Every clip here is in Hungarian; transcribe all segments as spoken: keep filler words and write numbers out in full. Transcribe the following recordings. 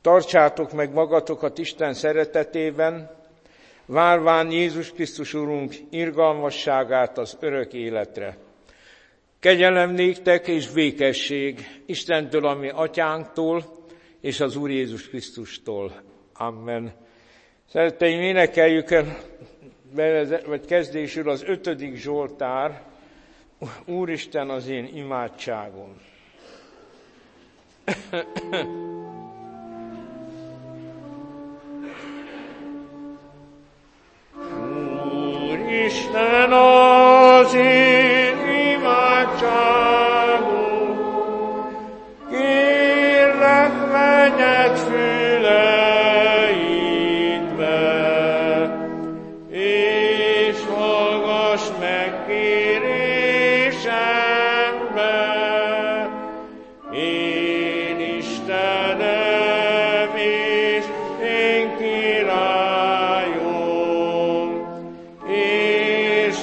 Tartsátok meg magatokat Isten szeretetében, várván Jézus Krisztus Urunk irgalmasságát az örök életre. Kegyelem néktek és békesség Istentől, a mi atyánktól, és az Úr Jézus Krisztustól. Amen. Szeretteim, énekeljük el, vagy kezdésül az ötödik Zsoltár, Úristen az én imádságom. Úristen az én imádságom, kérlek, menjed füleidbe, és hallgass meg kérésembe. Én Istenem és én királyom, és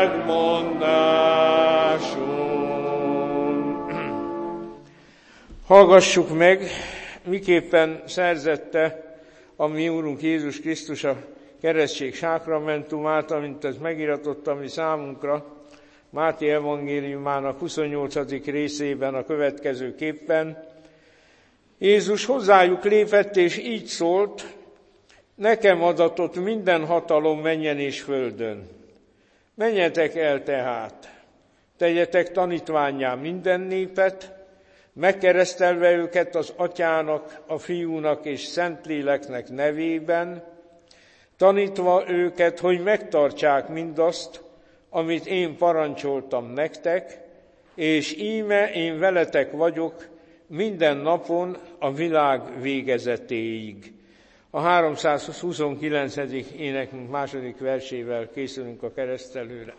megmondásom. Hallgassuk meg, miképpen szerzette a mi Úrunk Jézus Krisztus a keresztség sákramentumát, amint ez megiratott a mi számunkra, Máté evangéliumának huszonnyolcadik részében a következőképpen. Jézus hozzájuk lépett, és így szólt: nekem adatott minden hatalom mennyen és földön. Menjetek el tehát, tegyetek tanítvánnyá minden népet, megkeresztelve őket az Atyának, a Fiúnak és Szentléleknek nevében, tanítva őket, hogy megtartsák mindazt, amit én parancsoltam nektek, és íme én veletek vagyok minden napon a világ végezetéig. A háromszázhuszonkilencedik énekünk második versével készülünk a keresztelőre.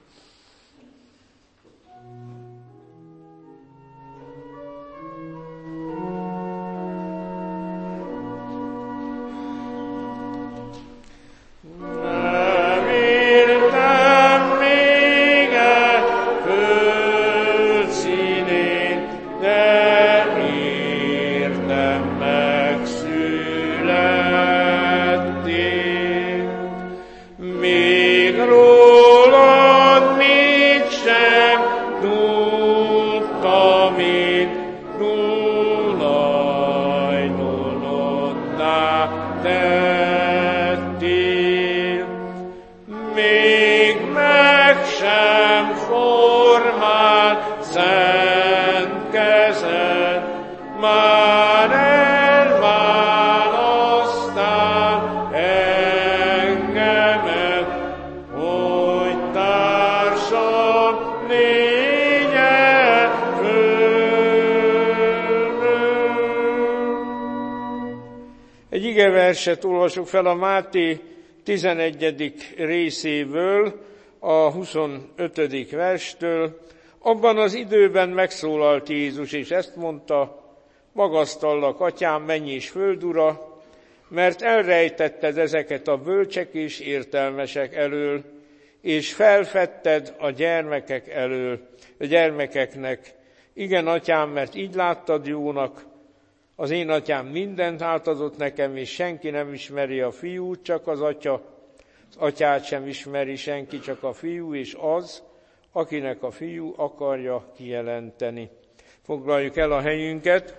Verset olvasok fel a Máté tizenegyedik részéből, a huszonötödik verstől. Abban az időben megszólalt Jézus, és ezt mondta: magasztallak, Atyám, menny és földura, mert elrejtetted ezeket a bölcsek és értelmesek elől, és felfedted a gyermekek elől, a gyermekeknek. Igen, Atyám, mert így láttad jónak. Az én Atyám mindent átadott nekem, és senki nem ismeri a Fiút, csak az Atya. Az Atyát sem ismeri senki, csak a Fiú, és az, akinek a Fiú akarja kijelenteni. Foglaljuk el a helyünket.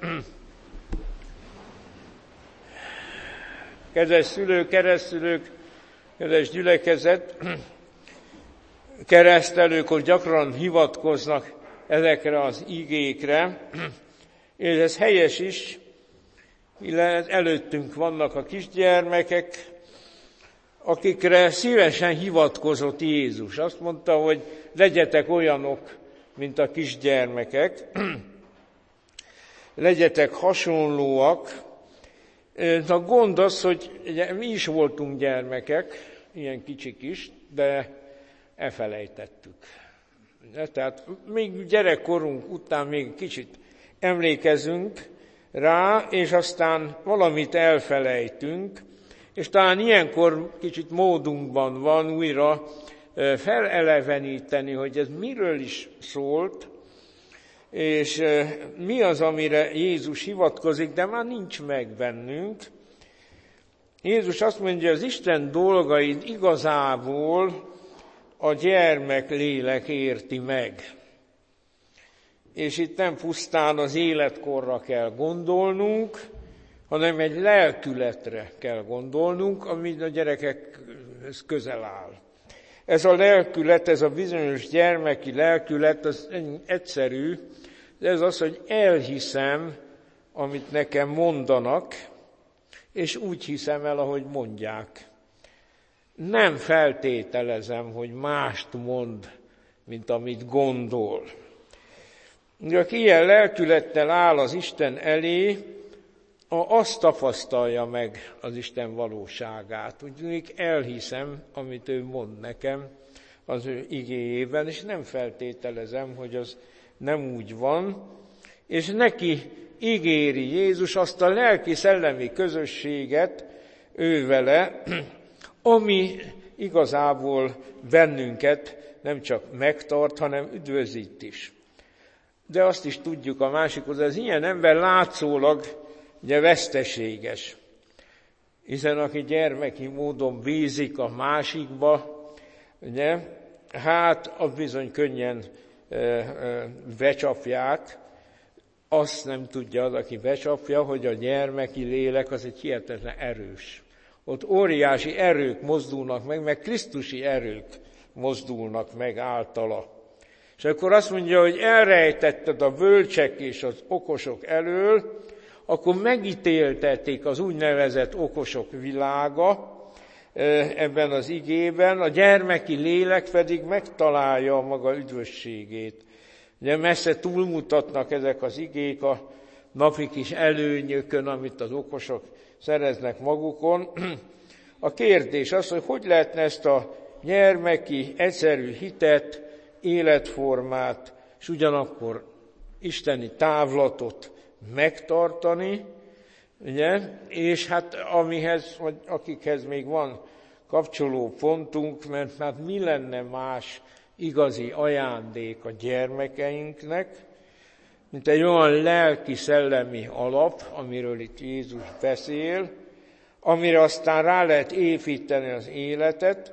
Kedves szülők, keresztülők, kedves gyülekezet, keresztelők, hogy gyakran hivatkoznak ezekre az igékre, és ez helyes is, illetve előttünk vannak a kisgyermekek, akikre szívesen hivatkozott Jézus. Azt mondta, hogy legyetek olyanok, mint a kisgyermekek, legyetek hasonlóak. A gond az, hogy ugye, mi is voltunk gyermekek, ilyen kicsik is, de elfelejtettük. Tehát még gyerekkorunk után még kicsit emlékezünk rá, és aztán valamit elfelejtünk, és talán ilyenkor kicsit módunkban van újra feleleveníteni, hogy ez miről is szólt, És mi az, amire Jézus hivatkozik, de már nincs meg bennünk. Jézus azt mondja, az Isten dolgait igazából a gyermek lélek érti meg. És itt nem pusztán az életkorra kell gondolnunk, hanem egy lelkületre kell gondolnunk, ami a gyerekekhez közel áll. Ez a lelkület, ez a bizonyos gyermeki lelkület, az egyszerű, de ez az, hogy elhiszem, amit nekem mondanak, és úgy hiszem el, ahogy mondják. Nem feltételezem, hogy mást mond, mint amit gondol. Aki ilyen lelkülettel áll az Isten elé, azt tapasztalja meg az Isten valóságát. Úgy elhiszem, amit ő mond nekem az ő igéjében, és nem feltételezem, hogy az nem úgy van, és neki ígéri Jézus azt a lelki-szellemi közösséget ővele, ami igazából bennünket nem csak megtart, hanem üdvözít is. De azt is tudjuk a másikhoz, az ilyen ember látszólag ugye veszteséges, hiszen aki gyermeki módon bízik a másikba, ugye, hát az bizony könnyen e, e, becsapják. Azt nem tudja az, aki becsapja, hogy a gyermeki lélek az egy hihetetlen erős. Ott óriási erők mozdulnak meg, meg krisztusi erők mozdulnak meg általa. És akkor azt mondja, hogy elrejtetted a bölcsek és az okosok elől, akkor megítéltetik az úgynevezett okosok világa ebben az igében, a gyermeki lélek pedig megtalálja a maga üdvösségét. Ugye messze túlmutatnak ezek az igék a napi kis előnyökön, amit az okosok szereznek magukon. A kérdés az, hogy hogy lehetne ezt a gyermeki, egyszerű hitet, életformát, és ugyanakkor isteni távlatot megtartani, ugye? És hát amihez, vagy akikhez még van kapcsoló pontunk, mert hát mi lenne más igazi ajándék a gyermekeinknek, mint egy olyan lelki-szellemi alap, amiről itt Jézus beszél, amire aztán rá lehet építeni az életet,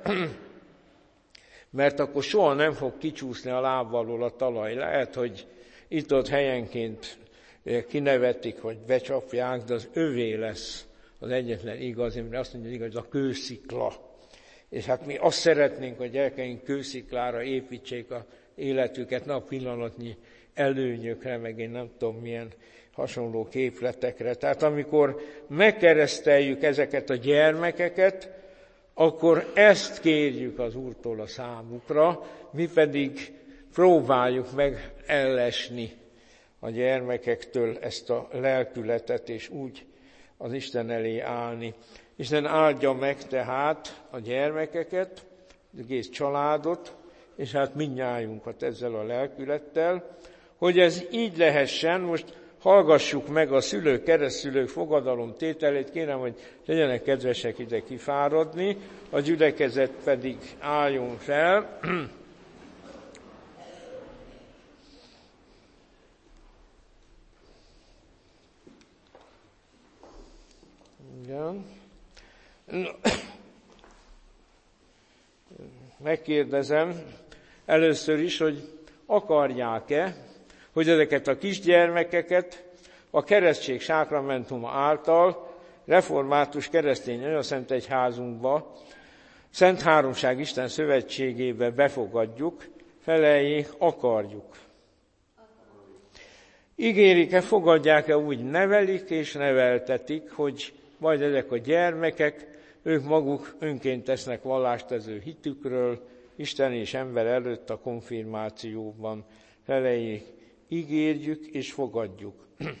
mert akkor soha nem fog kicsúszni a láb alól a talaj. Lehet, hogy itt-ott helyenként kinevetik, hogy becsapják, de az övé lesz az egyetlen igazi, mert azt mondja, hogy az a kőszikla. És hát mi azt szeretnénk, hogy gyerekeink kősziklára építsék az életüket, ne a pillanatnyi előnyökre, meg én nem tudom milyen hasonló képletekre. Tehát amikor megkereszteljük ezeket a gyermekeket, akkor ezt kérjük az Úrtól a számukra, mi pedig próbáljuk meg ellesni a gyermekektől ezt a lelkületet, és úgy az Isten elé állni. Isten áldja meg tehát a gyermekeket, az egész családot, és hát mindnyájunkat ezzel a lelkülettel, hogy ez így lehessen. Most hallgassuk meg a szülők, keresztszülők fogadalomtételét, kérem, hogy legyenek kedvesek ide kifáradni, a gyülekezet pedig álljon fel. Igen. Megkérdezem először is, hogy akarják-e, hogy ezeket a kisgyermekeket a keresztség sákramentuma által református keresztény anyaszentegyházunkba, Szent Háromság Isten szövetségébe befogadjuk, feleljék, akarjuk. Ígérik-e, fogadják-e, úgy nevelik és neveltetik, hogy majd ezek a gyermekek, ők maguk önként tesznek vallást az ő hitükről, Isten és ember előtt a konfirmációban. Feleljék, ígérjük és fogadjuk.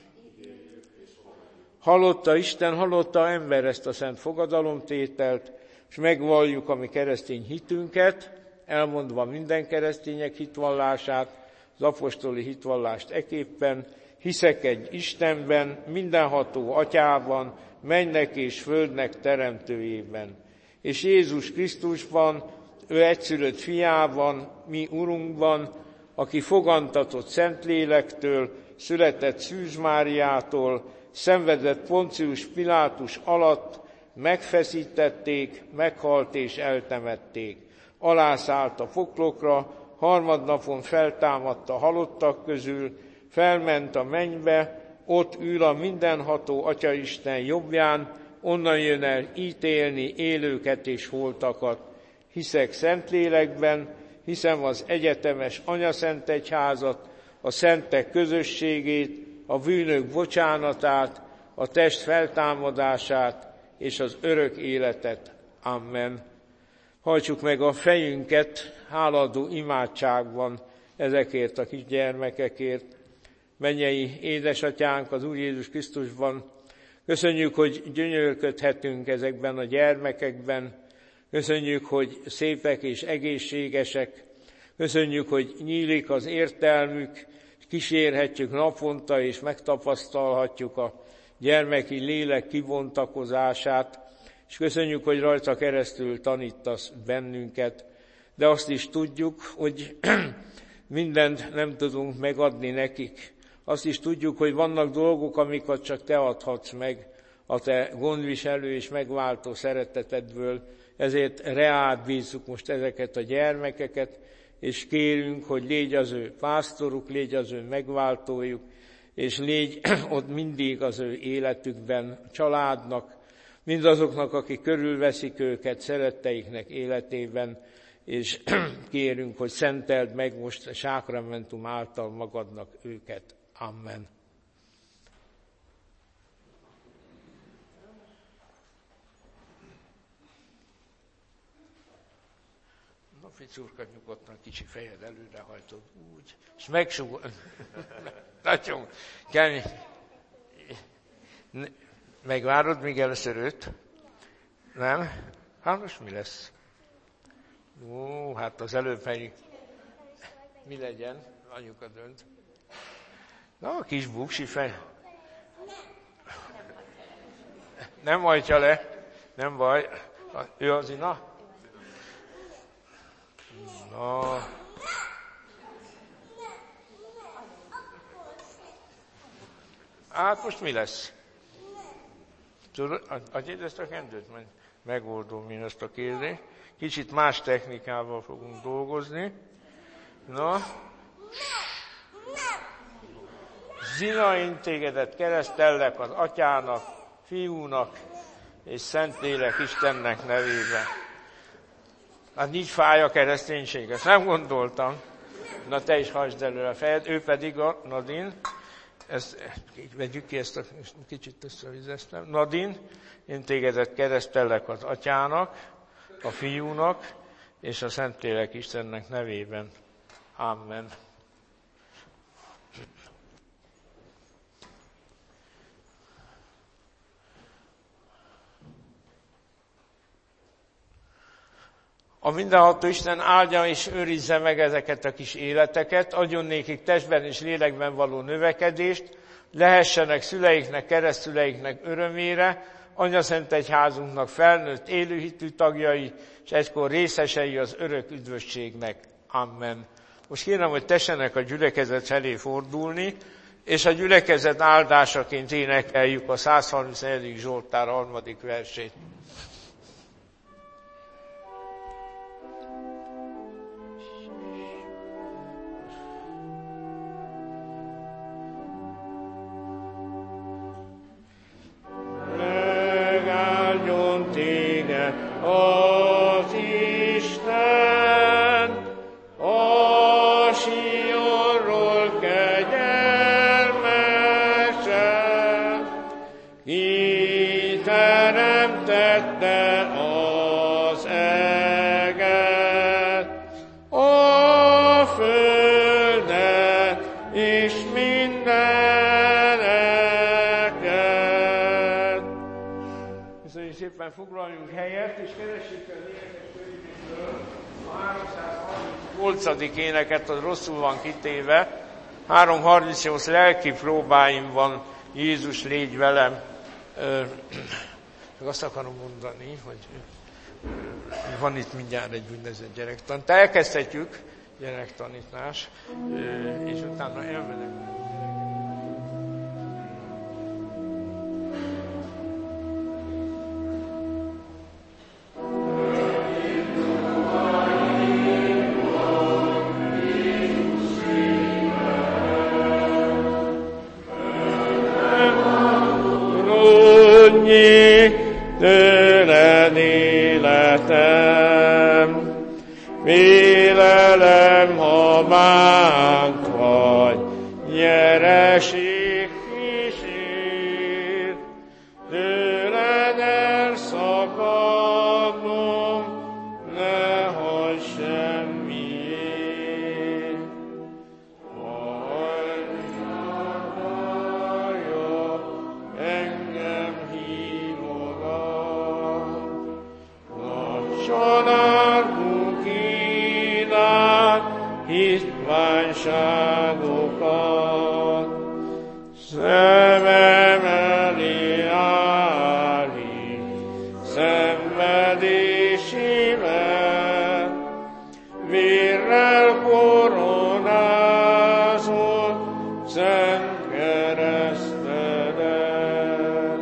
Hallotta Isten, hallotta ember ezt a szent fogadalomtételt, és megvalljuk a mi keresztény hitünket, elmondva minden keresztények hitvallását, az apostoli hitvallást eképpen, hiszek egy Istenben, mindenható Atyában, mennek és földnek teremtőjében, és Jézus Krisztusban, ő egyszülött fiában, mi Urunkban, aki fogantatott Szentlélektől, született Szűz Máriától, szenvedett Poncius Pilátus alatt, megfeszítették, meghalt és eltemették. Alászállt a poklokra, harmadnapon feltámadt a halottak közül, felment a mennybe, ott ül a mindenható Atyaisten jobbján, onnan jön el ítélni élőket és holtakat. Hiszek Szentlélekben, hiszem az egyetemes anyaszentegyházat, a szentek közösségét, a bűnök bocsánatát, a test feltámadását és az örök életet. Amen. Hajtsuk meg a fejünket hálaadó imádságban ezekért a kis gyermekekért. Mennyei édesatyánk az Úr Jézus Krisztusban, köszönjük, hogy gyönyörködhetünk ezekben a gyermekekben, köszönjük, hogy szépek és egészségesek, köszönjük, hogy nyílik az értelmük, kísérhetjük naponta és megtapasztalhatjuk a gyermeki lélek kibontakozását, és köszönjük, hogy rajta keresztül tanítasz bennünket, de azt is tudjuk, hogy mindent nem tudunk megadni nekik. Azt is tudjuk, hogy vannak dolgok, amiket csak te adhatsz meg a te gondviselő és megváltó szeretetedből, ezért reád bízzuk most ezeket a gyermekeket, és kérünk, hogy légy az ő pásztoruk, légy az ő megváltójuk, és légy ott mindig az ő életükben, családnak, mindazoknak, akik körülveszik őket, szeretteiknek életében, és kérünk, hogy szenteld meg most a sákramentum által magadnak őket. Amen. Na, Ficurka, nyugodtan kicsi fejed előre hajtod úgy, és megsugod. Nagyon kemény. Megvárod még először őt? Nem? Hát most mi lesz? Ó, hát az előbb pedig mi legyen? Anyuka dönt. Na, a kis buksi fej. Nem hajtja le. Nem baj. Ő az Ina? Na. Hát most mi lesz? Tudod, adj ezt a kendőt, majd megoldom én ezt a kérdést. Kicsit más technikával fogunk dolgozni. Na. Zina, én tégedet keresztellek az Atyának, Fiúnak és Szentlélek Istennek nevében. Hát így fáj a kereszténység, ezt nem gondoltam. Na te is hajtsd elő a fejed, ő pedig a Nadin. Ezt, vegyük ki ezt a kicsit összevizeztem. Nadin, én tégedet keresztellek az Atyának, a Fiúnak és a Szentlélek Istennek nevében. Amen. A mindenható Isten áldja és őrizze meg ezeket a kis életeket, adjon nékik testben és lélekben való növekedést, lehessenek szüleiknek, keresztszüleiknek örömére, anyaszentegyházunknak felnőtt élőhitű tagjai, és egykor részesei az örök üdvösségnek. Amen. Most kérem, hogy tessenek a gyülekezet felé fordulni, és a gyülekezet áldásaként énekeljük a százharmincnegyedik Zsoltár harmadik versét. Az Isten a Sionról kegyelmesen, ki teremtette az eget, a földet és mindeneket. Köszönjük szépen, foglaljunk helyet, és keressük el énekes könyvéből a háromszázharmincnyolcadik éneket, az rosszul van kitéve. háromszázharmincnyolc lelki próbáim van, Jézus légy velem. Csak azt akarom mondani, hogy van itt mindjárt egy úgynevezett gyerektan. Te elkezdhetjük, gyerektanítás, és utána elmenek. Tőled életem, félelem, ha bánt vagy, nyereség kísér, tőled elszakadnom, ne hagyd semmiért. Anyja várja, engem hívogat, nagy családunk kínál hitványságokat, szemem elé állít szenvedésével, vérrel koronázol szent keresztedet.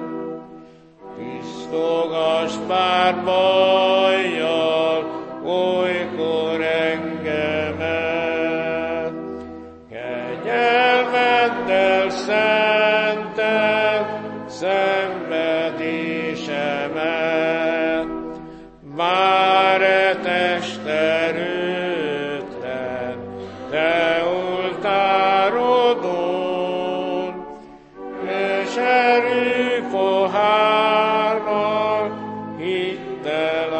Tisztogass pár bajjal olykor engemet, kegyelmeddel szented szenvedésemet, bár e test erőtlen, te oltárodon, és erő pohárnak hittel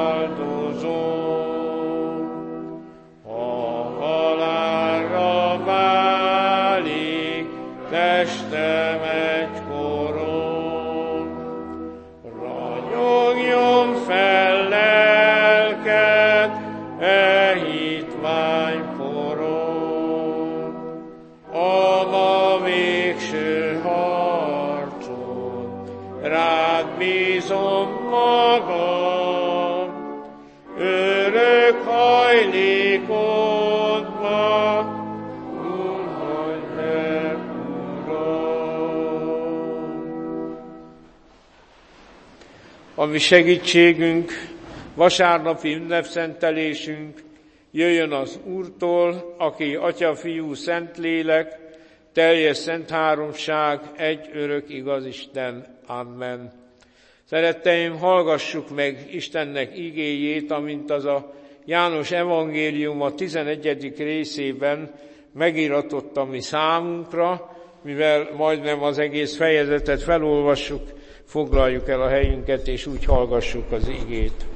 áldozom. Ha halálra válik testem egykoron, ragyogjon fel lelked e hitványporon. Add a végső harcot, rád bízom magam, örök hajlékodba, unhagy meg, Uram. A mi segítségünk, vasárnapi ünnepszentelésünk jöjjön az Úrtól, aki Atya, Fiú, Szentlélek, teljes szent háromság, egy örök igaz Isten. Amen. Szeretteim, hallgassuk meg Istennek igéjét, amint az a János evangélium a tizenegyedik részében megiratott a mi számunkra, mivel majdnem az egész fejezetet felolvassuk, foglaljuk el a helyünket, és úgy hallgassuk az igét.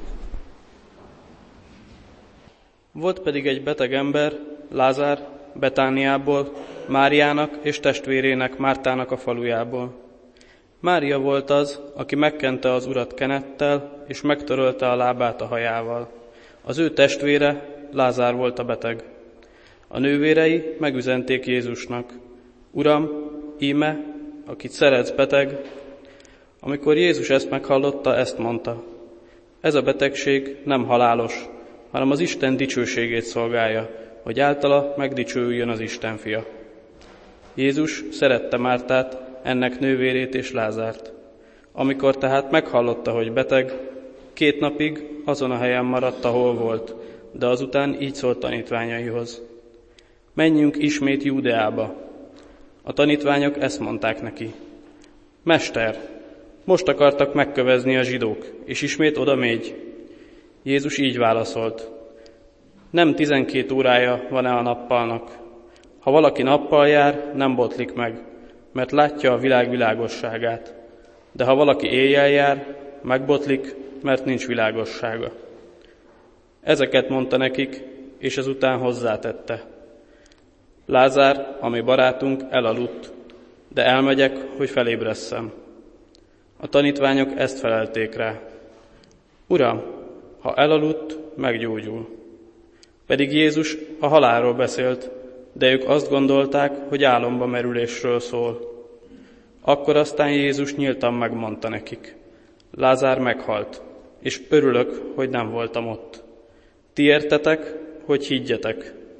Volt pedig egy beteg ember, Lázár, Betániából, Máriának és testvérének Mártának a falujából. Mária volt az, aki megkente az Urat kenettel, és megtörölte a lábát a hajával. Az ő testvére, Lázár volt a beteg. A nővérei megüzenték Jézusnak: Uram, íme, akit szeretsz, beteg. Amikor Jézus ezt meghallotta, ezt mondta: ez a betegség nem halálos, hanem az Isten dicsőségét szolgálja, hogy általa megdicsőüljön az Isten fia. Jézus szerette Mártát, ennek nővérét és Lázárt. Amikor tehát meghallotta, hogy beteg, két napig azon a helyen maradt, ahol volt, de azután így szólt tanítványaihoz: menjünk ismét Júdeába. A tanítványok ezt mondták neki: Mester, most akartak megkövezni a zsidók, és ismét oda mégy? Jézus így válaszolt: nem tizenkét órája van-e a nappalnak? Ha valaki nappal jár, nem botlik meg, mert látja a világ világosságát. De ha valaki éjjel jár, megbotlik, mert nincs világossága. Ezeket mondta nekik, és ezután hozzátette: Lázár, ami barátunk, elaludt, de elmegyek, hogy felébresszem. A tanítványok ezt felelték rá: Uram, ha elaludt, meggyógyul. Pedig Jézus a halálról beszélt, de ők azt gondolták, hogy álomba merülésről szól. Akkor aztán Jézus nyíltan megmondta nekik: Lázár meghalt, és örülök, hogy nem voltam ott. Ti értetek, hogy higgyetek,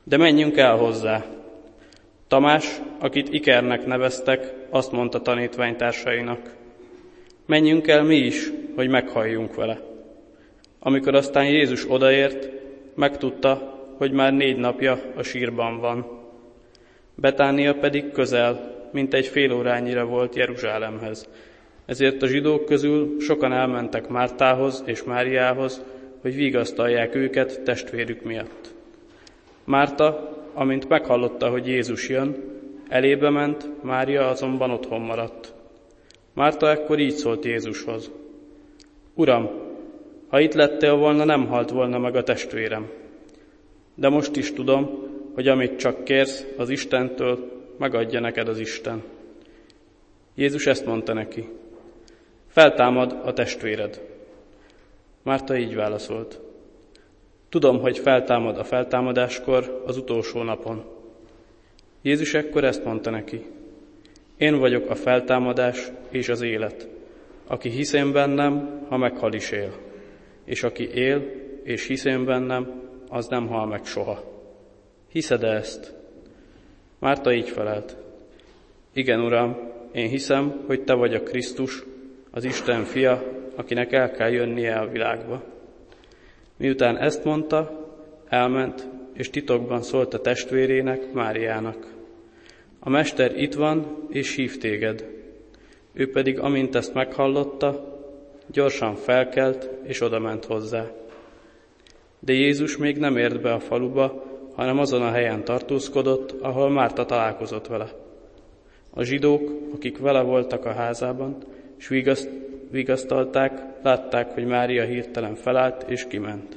de menjünk el hozzá. Tamás, akit Ikernek neveztek, azt mondta tanítványtársainak: menjünk el mi is, hogy meghalljunk vele. Amikor aztán Jézus odaért, megtudta, hogy már négy napja a sírban van. Betánia pedig közel, mint egy fél órányira volt Jeruzsálemhez. Ezért a zsidók közül sokan elmentek Mártához és Máriához, hogy vigasztalják őket testvérük miatt. Márta, amint meghallotta, hogy Jézus jön, elébe ment, Mária azonban otthon maradt. Márta ekkor így szólt Jézushoz: Uram, ha itt lettél volna, nem halt volna meg a testvérem. De most is tudom, hogy amit csak kérsz az Istentől, megadja neked az Isten. Jézus ezt mondta neki: feltámad a testvéred. Márta így válaszolt: tudom, hogy feltámad a feltámadáskor, az utolsó napon. Jézus ekkor ezt mondta neki: én vagyok a feltámadás és az élet. Aki hisz én bennem, ha meghal is él. És aki él és hisz én bennem, az nem hal meg soha. Hiszed-e ezt? Márta így felelt: igen, Uram, én hiszem, hogy te vagy a Krisztus, az Isten fia, akinek el kell jönnie a világba. Miután ezt mondta, elment, és titokban szólt a testvérének, Máriának: a mester itt van, és hív téged. Ő pedig, amint ezt meghallotta, gyorsan felkelt, és odament hozzá. De Jézus még nem ért be a faluba, hanem azon a helyen tartózkodott, ahol Márta találkozott vele. A zsidók, akik vele voltak a házában, s vigaszt, vigasztalták, látták, hogy Mária hirtelen felállt és kiment.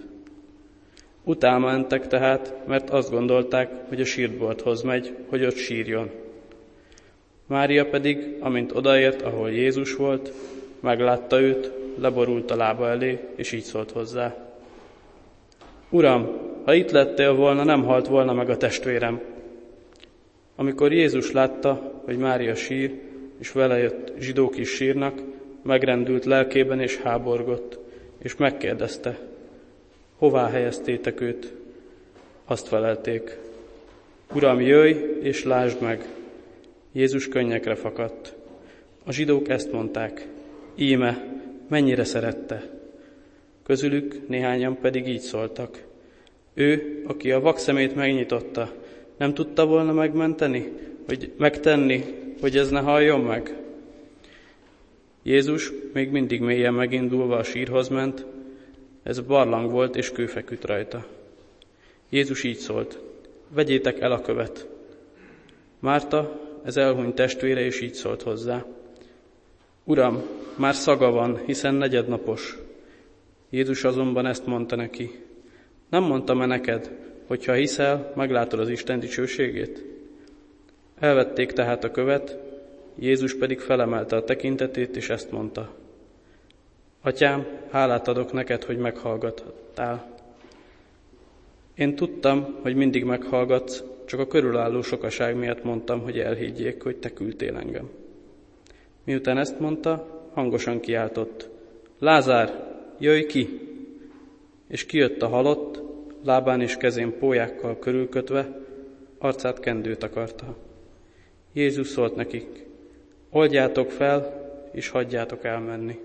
Utána mentek tehát, mert azt gondolták, hogy a sírtbolthoz megy, hogy ott sírjon. Mária pedig, amint odaért, ahol Jézus volt, meglátta őt, leborult a lába elé, és így szólt hozzá: Uram, ha itt lettél volna, nem halt volna meg a testvérem. Amikor Jézus látta, hogy Mária sír, és vele jött zsidók is sírnak, megrendült lelkében és háborgott, és megkérdezte: hová helyeztétek őt? Azt felelték: Uram, jöjj és lásd meg! Jézus könnyekre fakadt. A zsidók ezt mondták: íme, mennyire szerette! Közülük néhányan pedig így szóltak: ő, aki a vak szemét megnyitotta, nem tudta volna megmenteni, vagy megtenni, hogy ez ne halljon meg? Jézus még mindig mélyen megindulva a sírhoz ment, ez barlang volt, és kő feküdt rajta. Jézus így szólt: vegyétek el a követ. Márta, ez elhunyt testvére, és így szólt hozzá: Uram, már szaga van, hiszen negyednapos. Jézus azonban ezt mondta neki: nem mondtam-e neked, hogy ha hiszel, meglátod az Isten dicsőségét? Elvették tehát a követ, Jézus pedig felemelte a tekintetét, és ezt mondta: Atyám, hálát adok neked, hogy meghallgattál. Én tudtam, hogy mindig meghallgatsz, csak a körülálló sokaság miatt mondtam, hogy elhiggyék, hogy te küldtél engem. Miután ezt mondta, hangosan kiáltott: Lázár, jöjj ki! És kijött a halott, lábán és kezén pólyákkal körülkötve, arcát kendőt akarta. Jézus szólt nekik: oldjátok fel, és hagyjátok elmenni.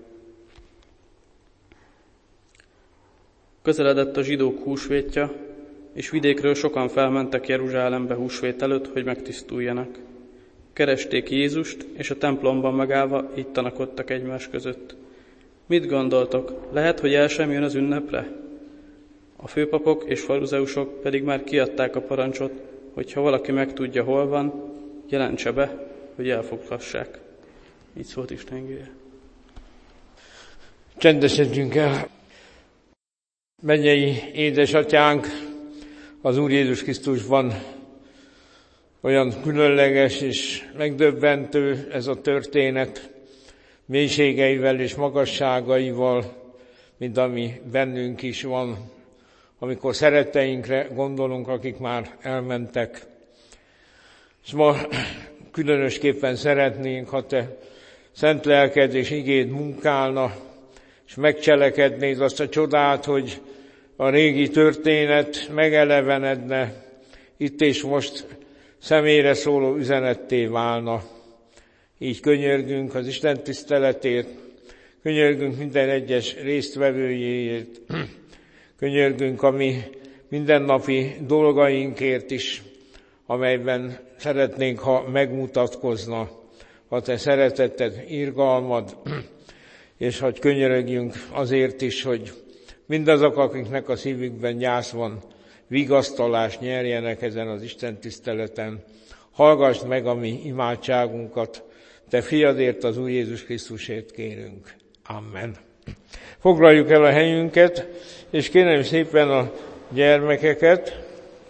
Közeledett a zsidók húsvétja, és vidékről sokan felmentek Jeruzsálembe húsvét előtt, hogy megtisztuljanak. Keresték Jézust, és a templomban megállva így tanakodtak egymás között: mit gondoltok, lehet, hogy el sem jön az ünnepre? A főpapok és farizeusok pedig már kiadták a parancsot, hogy ha valaki megtudja, hol van, jelentse be, hogy elfoghassák. Így szólt Isten igéje. Csendesedjünk el. Mennyei édesatyánk, az Úr Jézus Krisztusban olyan különleges és megdöbbentő ez a történet, mélységeivel és magasságaival, mint ami bennünk is van, amikor szeretteinkre gondolunk, akik már elmentek. És ma különösképpen szeretnénk, ha te szent lelked és igéd munkálna, és megcselekednéd azt a csodát, hogy a régi történet megelevenedne, itt és most személyre szóló üzenetté válna. Így könyörgünk az Isten tiszteletért, könyörgünk minden egyes résztvevőjéért, könyörgünk a mi mindennapi dolgainkért is, amelyben szeretnénk, ha megmutatkozna a te szereteted, irgalmad, és hogy könyörögjünk azért is, hogy mindazok, akiknek a szívükben gyász van, vigasztalást nyerjenek ezen az Isten tiszteleten. Hallgassd meg a mi imádságunkat, te fiadért, az Úr Jézus Krisztusért kérünk. Amen. Foglaljuk el a helyünket, és kérem szépen a gyermekeket,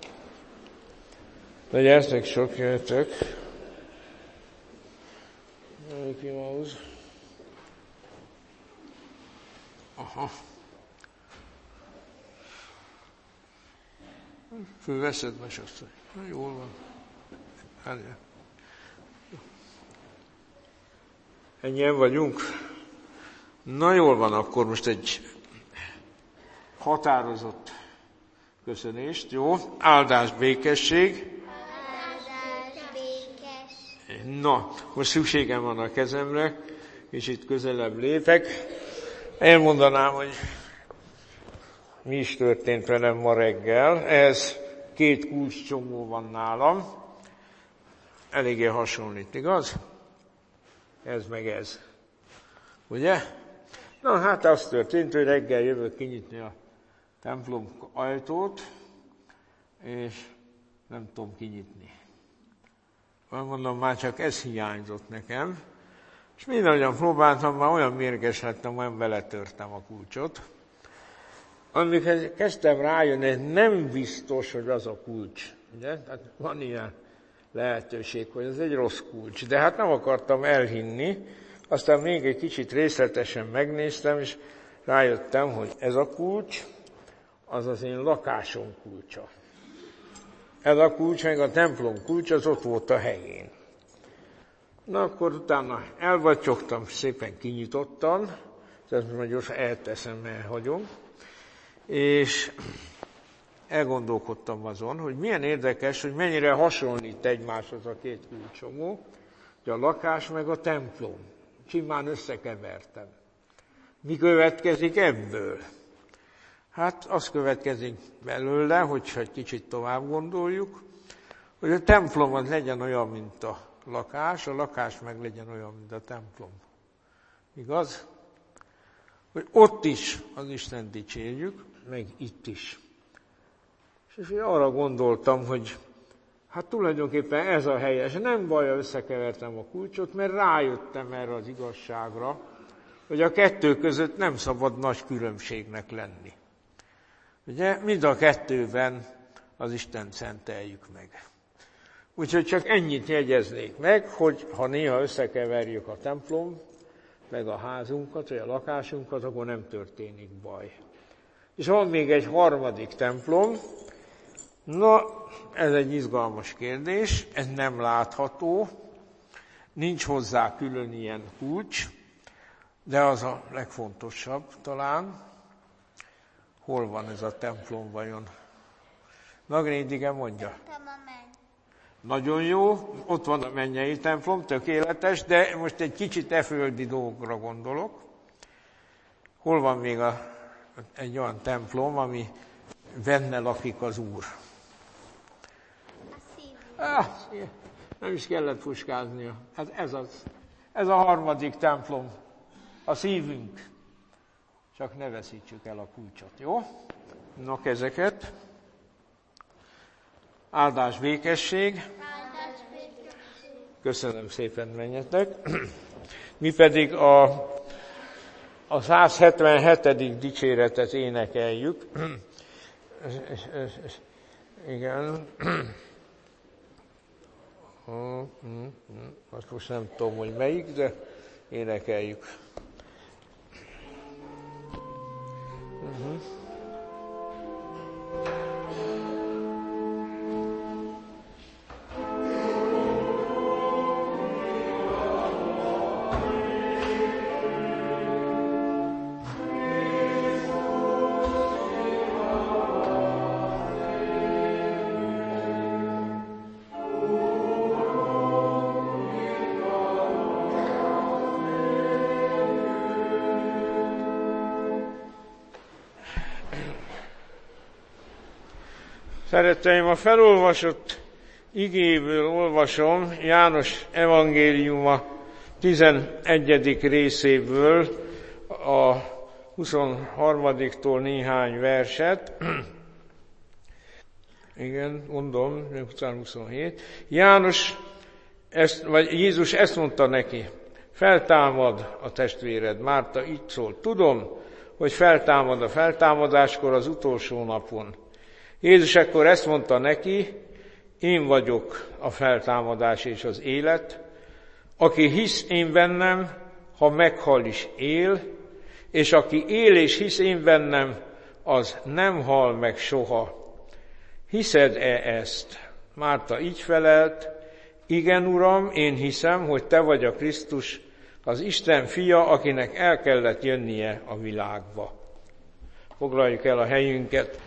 de gyertek sok, jöttek. Aha. Fölveszed, mesasszony. Na, jól van. Elje. Ennyien vagyunk? Na jól van, akkor most egy határozott köszönést, jó? Áldás, békesség. Áldás, békesség. Na, most szükségem van a kezemre, és itt közelebb lépek. Elmondanám, hogy mi is történt velem ma reggel. Ez két kulcscsomó van nálam. Eléggé hasonlít, igaz? Ez meg ez. Ugye? Na hát az történt, hogy reggel jövök kinyitni a templom ajtót, és nem tudom kinyitni. Mondom, már csak ez hiányzott nekem, és mindannyian próbáltam, már olyan mérges lettem, olyan beletörtem a kulcsot. Amikor kezdtem rájönni, nem biztos, hogy az a kulcs. Ugye? Tehát van ilyen lehetőség, hogy ez egy rossz kulcs. De hát nem akartam elhinni, aztán még egy kicsit részletesen megnéztem, és rájöttem, hogy ez a kulcs, az az én lakásom kulcsa. Ez a kulcs, meg a templom kulcs, az ott volt a helyén. Na akkor utána elvattyogtam, szépen kinyitottam, ezt most gyorsan elteszem, elhagyom, és elgondolkodtam azon, hogy milyen érdekes, hogy mennyire hasonlít egymáshoz a két kulcsomó, hogy a lakás meg a templom. Simán összekevertem. Mi következik ebből? Hát az következik belőle, hogyha egy kicsit tovább gondoljuk, hogy a templom az legyen olyan, mint a lakás, a lakás meg legyen olyan, mint a templom. Igaz? Hogy ott is az Istent dicsérjük, meg itt is. És arra gondoltam, hogy hát tulajdonképpen ez a helyes. Nem baj, összekevertem a kulcsot, mert rájöttem erre az igazságra, hogy a kettő között nem szabad nagy különbségnek lenni. Ugye mind a kettőben az Istent szenteljük meg. Úgyhogy csak ennyit jegyeznék meg, hogy ha néha összekeverjük a templom, meg a házunkat, vagy a lakásunkat, akkor nem történik baj. És van még egy harmadik templom. Na, ez egy izgalmas kérdés, ez nem látható, nincs hozzá külön ilyen kulcs, de az a legfontosabb talán. Hol van ez a templom vajon? Nagrédige mondja. Nagyon jó, ott van a mennyei templom, tökéletes, de most egy kicsit e földi dolgokra gondolok. Hol van még a, egy olyan templom, ami benne lakik az Úr? Ah, nem is kellett fuskáznia. Hát ez az. Ez a harmadik templom. A szívünk. Csak ne veszítsük el a kulcsot, jó? No, ezeket. Áldás, békesség. Köszönöm szépen, menjetek. Mi pedig a, a száz hetvenhetedik dicséretet énekeljük. Igen. Azt most nem tudom, hogy melyik, de énekeljük. Uh-huh. Szeretteim, a felolvasott igéből olvasom János evangéliuma tizenegyedik részéből a huszonharmadiktól néhány verset. Igen, mondom, huszonhét. János, ezt, vagy Jézus ezt mondta neki: feltámad a testvéred. Márta így szólt: tudom, hogy feltámad a feltámadáskor az utolsó napon. Jézus ekkor ezt mondta neki: én vagyok a feltámadás és az élet. Aki hisz én bennem, ha meghal is él, és aki él és hisz én bennem, az nem hal meg soha. Hiszed-e ezt? Márta így felelt: igen, Uram, én hiszem, hogy te vagy a Krisztus, az Isten fia, akinek el kellett jönnie a világba. Foglaljuk el a helyünket.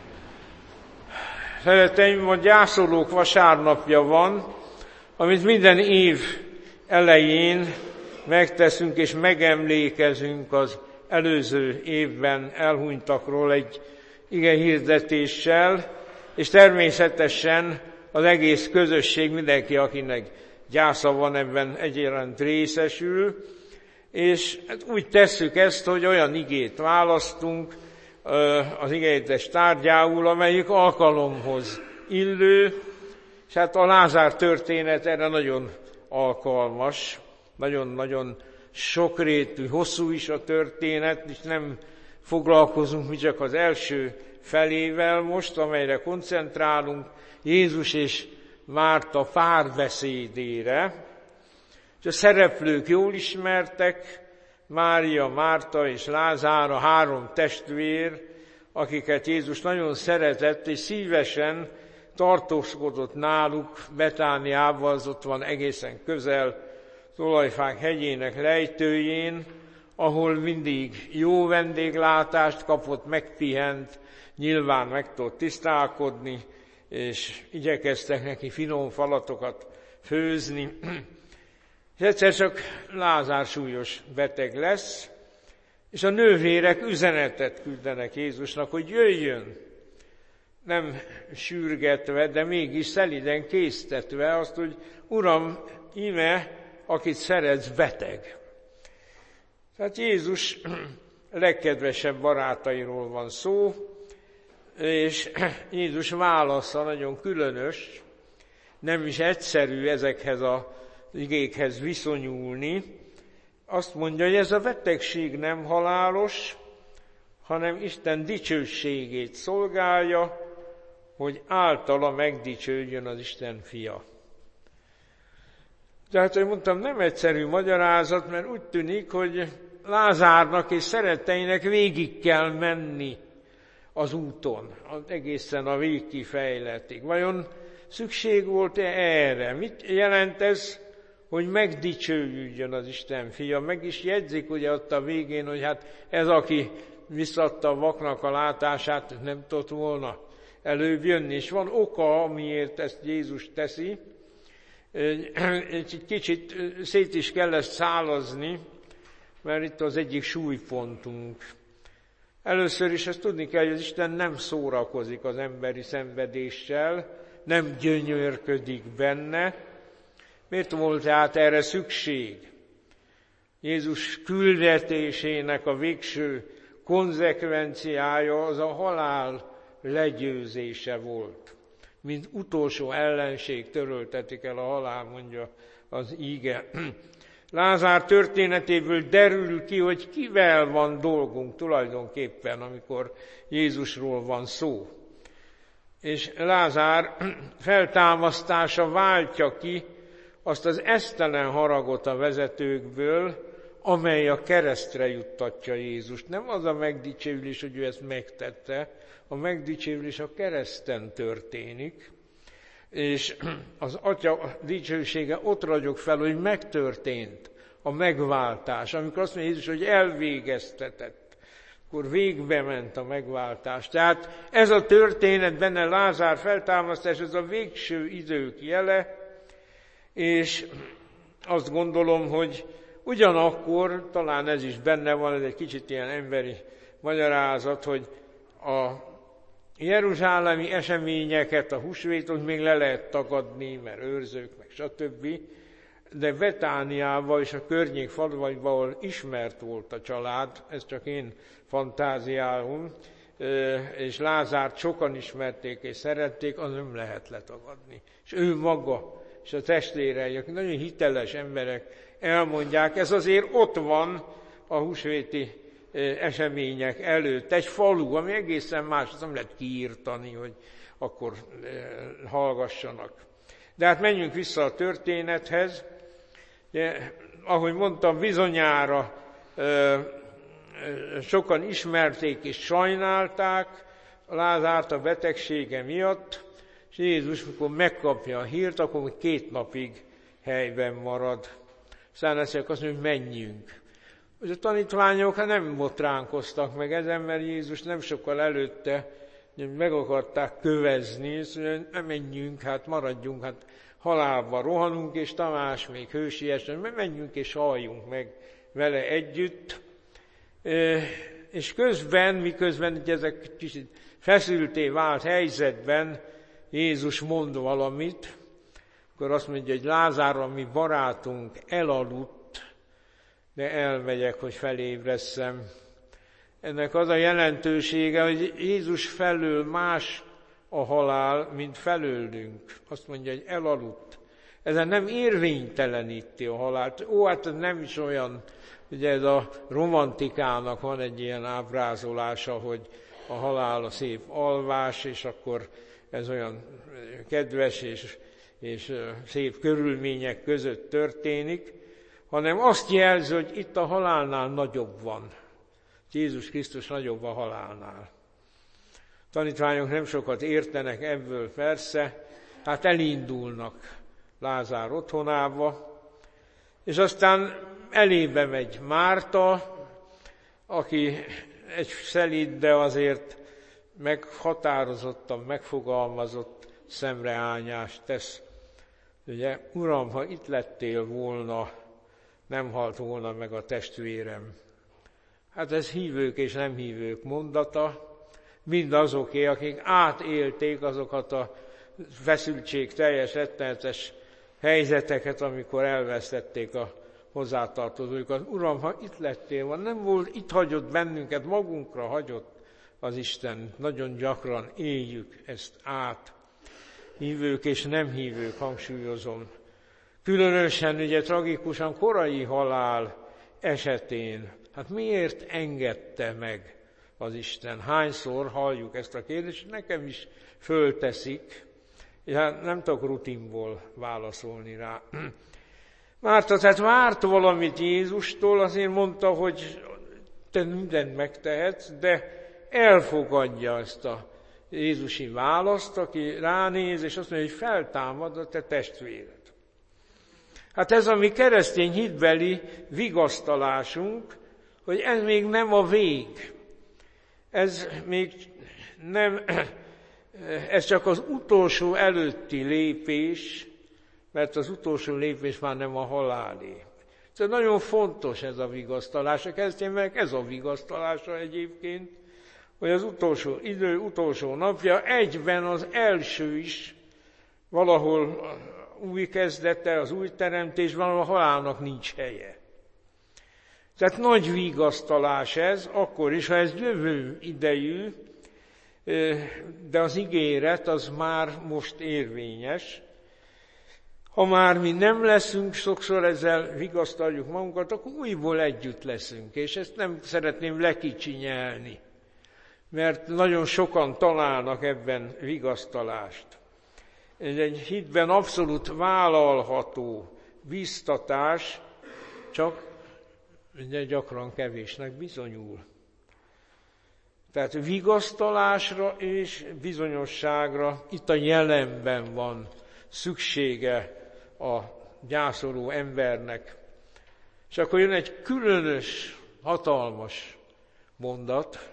Szereteim, a gyászolók vasárnapja van, amit minden év elején megteszünk és megemlékezünk az előző évben elhunytakról egy igehirdetéssel, és természetesen az egész közösség, mindenki, akinek gyásza van, ebben egyaránt részesül, és úgy tesszük ezt, hogy olyan igét választunk az igehirdetés tárgyául, amelyik alkalomhoz illő, és hát a Lázár történet erre nagyon alkalmas, nagyon-nagyon sokrétű, hosszú is a történet, és nem foglalkozunk mi csak az első felével most, amelyre koncentrálunk, Jézus és Márta párbeszédére. És a szereplők jól ismertek, Mária, Márta és Lázár, a három testvér, akiket Jézus nagyon szeretett, és szívesen tartózkodott náluk Betániában, az ott van egészen közel, az Olajfák hegyének lejtőjén, ahol mindig jó vendéglátást kapott, megpihent, nyilván meg tudott tisztálkodni, és igyekeztek neki finom falatokat főzni. És egyszer csak Lázár súlyos beteg lesz, és a nővérek üzenetet küldenek Jézusnak, hogy jöjjön. Nem sürgetve, de mégis szeliden késztetve azt, hogy Uram, íme, akit szeretsz, beteg. Tehát Jézus legkedvesebb barátairól van szó, és Jézus válasza nagyon különös, nem is egyszerű ezekhez az igékhez viszonyulni. Azt mondja, hogy ez a betegség nem halálos, hanem Isten dicsőségét szolgálja, hogy általa megdicsőjön az Isten fia. Tehát, hogy mondtam, nem egyszerű magyarázat, mert úgy tűnik, hogy Lázárnak és szeretteinek végig kell menni az úton, egészen a végkifejletig. Vajon szükség volt-e erre? Mit jelent ez, hogy megdicsőjüljön az Isten fia? Meg is jegyzik ugye ott a végén, hogy hát ez, aki visszadta a vaknak a látását, nem tudott volna előbb jönni. És van oka, amiért ezt Jézus teszi. Egy kicsit szét is kell ezt szálazni, mert itt az egyik súlypontunk. Először is ezt tudni kell, hogy az Isten nem szórakozik az emberi szenvedéssel, nem gyönyörködik benne. Miért volt tehát erre szükség? Jézus küldetésének a végső konzekvenciája az a halál legyőzése volt. Mint utolsó ellenség töröltetik el a halál, mondja az íge. Lázár történetéből derül ki, hogy kivel van dolgunk tulajdonképpen, amikor Jézusról van szó. És Lázár feltámasztása váltja ki azt az esztelen haragot a vezetőkből, amely a keresztre juttatja Jézust. Nem az a megdicsőülés, hogy ő ezt megtette, a megdicsőülés a kereszten történik, és az Atya dicsősége ott ragyog fel, hogy megtörtént a megváltás. Amikor azt mondja Jézus, hogy elvégeztetett, akkor végbe ment a megváltás. Tehát ez a történet, benne Lázár feltámasztás, ez a végső idők jele, és azt gondolom, hogy ugyanakkor, talán ez is benne van, ez egy kicsit ilyen emberi magyarázat, hogy a jeruzsálemi eseményeket, a húsvétot még le lehet tagadni, mert őrzők, meg stb., de Betániában és a környék falvaiban, ahol ismert volt a család, ez csak én fantáziálom, és Lázárt sokan ismerték és szerették, az nem lehet letagadni. És ő maga, és a testvérei, akik nagyon hiteles emberek elmondják, ez azért ott van a húsvéti események előtt. Egy falu, ami egészen más, azt nem lehet kiírtani, hogy akkor hallgassanak. De hát menjünk vissza a történethez. De, ahogy mondtam, bizonyára ö, ö, sokan ismerték és sajnálták Lázárt a betegsége miatt, és Jézus, mikor megkapja a hírt, akkor két napig helyben marad. Aztán azt mondja, hogy menjünk. És a tanítványok hát nem botránkoztak meg ezen, mert Jézus nem sokkal előtte meg akarták kövezni, és mondja, nem menjünk, hát maradjunk, hát halálba rohanunk, és Tamás még hősiesen, menjünk és halljunk meg vele együtt. És közben, miközben ugye ezek kicsit feszülté vált helyzetben, Jézus mond valamit, akkor azt mondja, hogy Lázár, a mi barátunk elaludt, de elmegyek, hogy felébresszem. Ennek az a jelentősége, hogy Jézus felől más a halál, mint felőlünk. Azt mondja, hogy elaludt. Ezen nem érvényteleníti a halált. Ó, hát ez nem is olyan, ugye ez a romantikának van egy ilyen ábrázolása, hogy a halál a szép alvás, és akkor ez olyan kedves és, és szép körülmények között történik, hanem azt jelzi, hogy itt a halálnál nagyobb van. Jézus Krisztus nagyobb a halálnál. Tanítványok nem sokat értenek ebből persze, hát elindulnak Lázár otthonába, és aztán elébe megy Márta, aki egy szelíd, de azért meghatározottan megfogalmazott szemreányást tesz. Ugye, Uram, ha itt lettél volna, nem halt volna meg a testvérem. Hát ez hívők és nem hívők mondata, mindazoké, akik átélték azokat a feszültség teljes, rettenetes helyzeteket, amikor elvesztették a hozzátartozóikat. Uram, ha itt lettél volna, nem volt, itt hagyott bennünket, magunkra hagyott az Isten. Nagyon gyakran éljük ezt át. Hívők és nem hívők, hangsúlyozom. Különösen ugye tragikusan korai halál esetén. Hát miért engedte meg az Isten? Hányszor halljuk ezt a kérdést, nekem is fölteszik, és hát nem tudok rutinból válaszolni rá. Márta tehát várt valamit Jézustól, azért mondta, hogy te mindent megtehetsz, de elfogadja ezt a jézusi választ, aki ránéz, és azt mondja, hogy feltámad a te testvéred. Hát ez a mi keresztény hitbeli vigasztalásunk, hogy ez még nem a vég. Ez még nem, ez csak az utolsó előtti lépés, mert az utolsó lépés már nem a halálé. Ez nagyon fontos ez a vigasztalás. A kereszténynek ez a vigasztalása egyébként, hogy az utolsó idő, utolsó napja egyben az első is, valahol új kezdete, az új teremtés, valahol a halálnak nincs helye. Tehát nagy vigasztalás ez, akkor is, ha ez jövő idejű, de az ígéret az már most érvényes. Ha már mi nem leszünk, sokszor ezzel vigasztaljuk magunkat, akkor újból együtt leszünk, és ezt nem szeretném lekicsinyelni, mert nagyon sokan találnak ebben vigasztalást. Ez egy hitben abszolút vállalható biztatás, csak ugye gyakran kevésnek bizonyul. Tehát vigasztalásra és bizonyosságra itt a jelenben van szüksége a gyászoló embernek. És akkor jön egy különös, hatalmas mondat.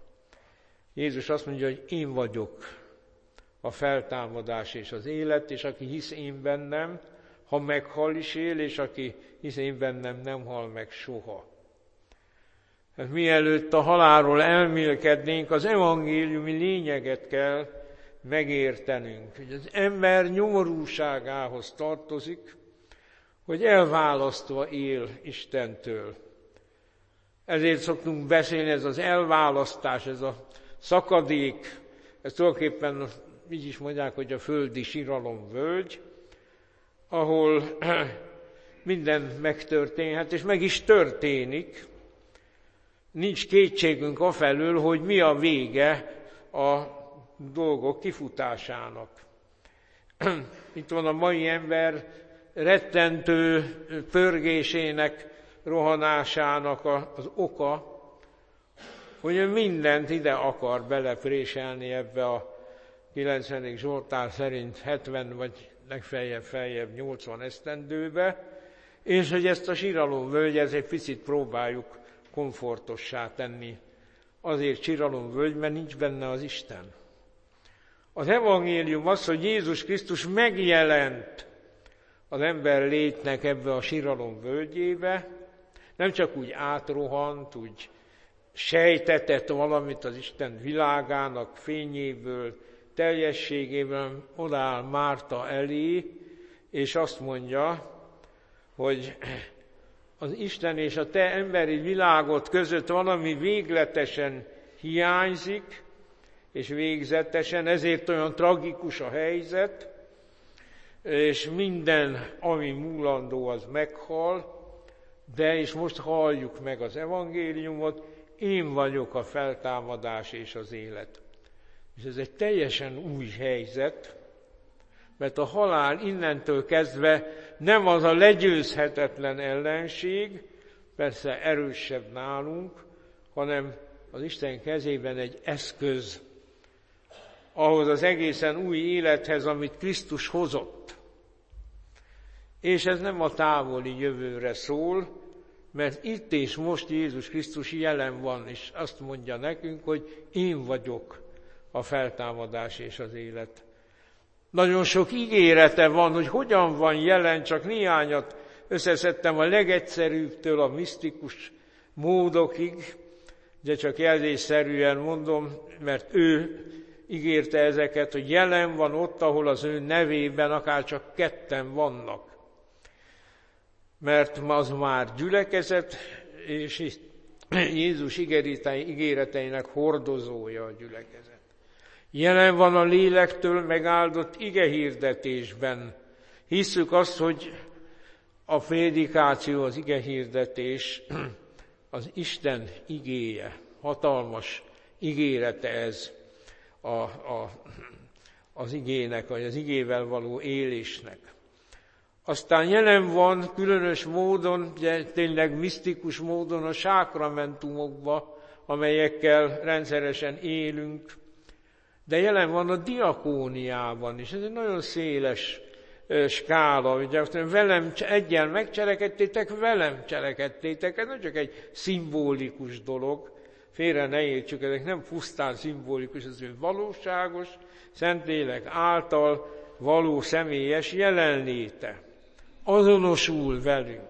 Jézus azt mondja, hogy én vagyok a feltámadás és az élet, és aki hisz én bennem, ha meghal is él, és aki hisz én bennem, nem hal meg soha. Hát mielőtt a halálról elmélkednénk, az evangéliumi lényeget kell megértenünk. Hogy az ember nyomorúságához tartozik, hogy elválasztva él Istentől. Ezért szoktunk beszélni, ez az elválasztás, ez a szakadék, ez tulajdonképpen így is mondják, hogy a földi siralomvölgy, ahol minden megtörténhet, és meg is történik. Nincs kétségünk afelől, hogy mi a vége a dolgok kifutásának. Itt van a mai ember rettentő pörgésének, rohanásának az oka, hogy ő mindent ide akar belepréselni ebbe a kilencvenedik Zsoltár szerint hetven vagy legfeljebb feljebb nyolcvan esztendőbe, és hogy ezt a siralomvölgyet egy picit próbáljuk komfortossá tenni. Azért siralomvölgy, mert nincs benne az Isten. Az evangélium az, hogy Jézus Krisztus megjelent az ember létnek ebbe a siralomvölgyébe, nem csak úgy átrohant, úgy sejtetett valamit az Isten világának fényéből, teljességében, odáll Márta elé, és azt mondja, hogy az Isten és a te emberi világod között valami végletesen hiányzik, és végzetesen, ezért olyan tragikus a helyzet, és minden, ami múlandó, az meghal, de, és most halljuk meg az evangéliumot, én vagyok a feltámadás és az élet. És ez egy teljesen új helyzet, mert a halál innentől kezdve nem az a legyőzhetetlen ellenség, persze erősebb nálunk, hanem az Isten kezében egy eszköz ahhoz az egészen új élethez, amit Krisztus hozott. És ez nem a távoli jövőre szól, mert itt és most Jézus Krisztus jelen van, és azt mondja nekünk, hogy én vagyok a feltámadás és az élet. Nagyon sok ígérete van, hogy hogyan van jelen, csak néhányat összeszedtem a legegyszerűbbtől a misztikus módokig, de csak jelzésszerűen mondom, mert ő ígérte ezeket, hogy jelen van ott, ahol az ő nevében akár csak ketten vannak. Mert az már gyülekezet, és Jézus ígéreteinek hordozója a gyülekezet. Jelen van a lélektől megáldott igehirdetésben. Hisszük azt, hogy a prédikáció, az igehirdetés az Isten igéje, hatalmas ígérete ez a, a, az igének, vagy az igével való élésnek. Aztán jelen van különös módon, ugye, tényleg misztikus módon a sákramentumokban, amelyekkel rendszeresen élünk, de jelen van a diakóniában is. Ez egy nagyon széles skála. Ugye, velem egyen megcselekedtétek, velem cselekedtétek. Ez nem csak egy szimbolikus dolog. Félre ne értsük, ezek nem pusztán szimbolikus, ez egy valóságos, Szentlélek által való személyes jelenléte. Azonosul velünk.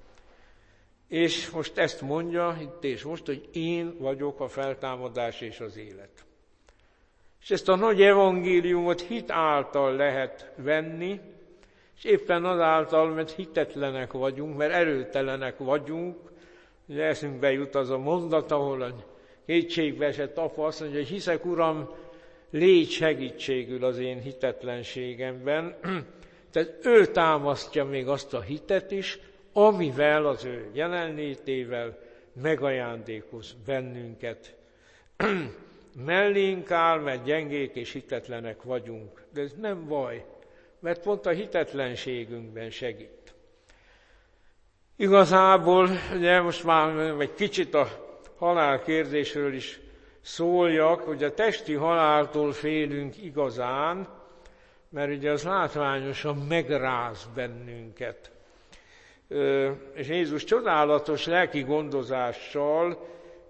És most ezt mondja itt és most, hogy én vagyok a feltámadás és az élet. És ezt a nagy evangéliumot hit által lehet venni, és éppen azáltal, mert hitetlenek vagyunk, mert erőtelenek vagyunk, ugye eszünkbe jut az a mondat, ahol a kétségbe esett apa azt mondja, hogy hiszek, Uram, légy segítségül az én hitetlenségemben. Tehát ő támasztja még azt a hitet is, amivel az ő jelenlétével megajándékoz bennünket. Mellénk áll, mert gyengék és hitetlenek vagyunk. De ez nem baj, mert pont a hitetlenségünkben segít. Igazából, ugye most már egy kicsit a halál kérdésről is szóljak, hogy a testi haláltól félünk igazán, mert ugye az látványosan megráz bennünket. És Jézus csodálatos lelki gondozással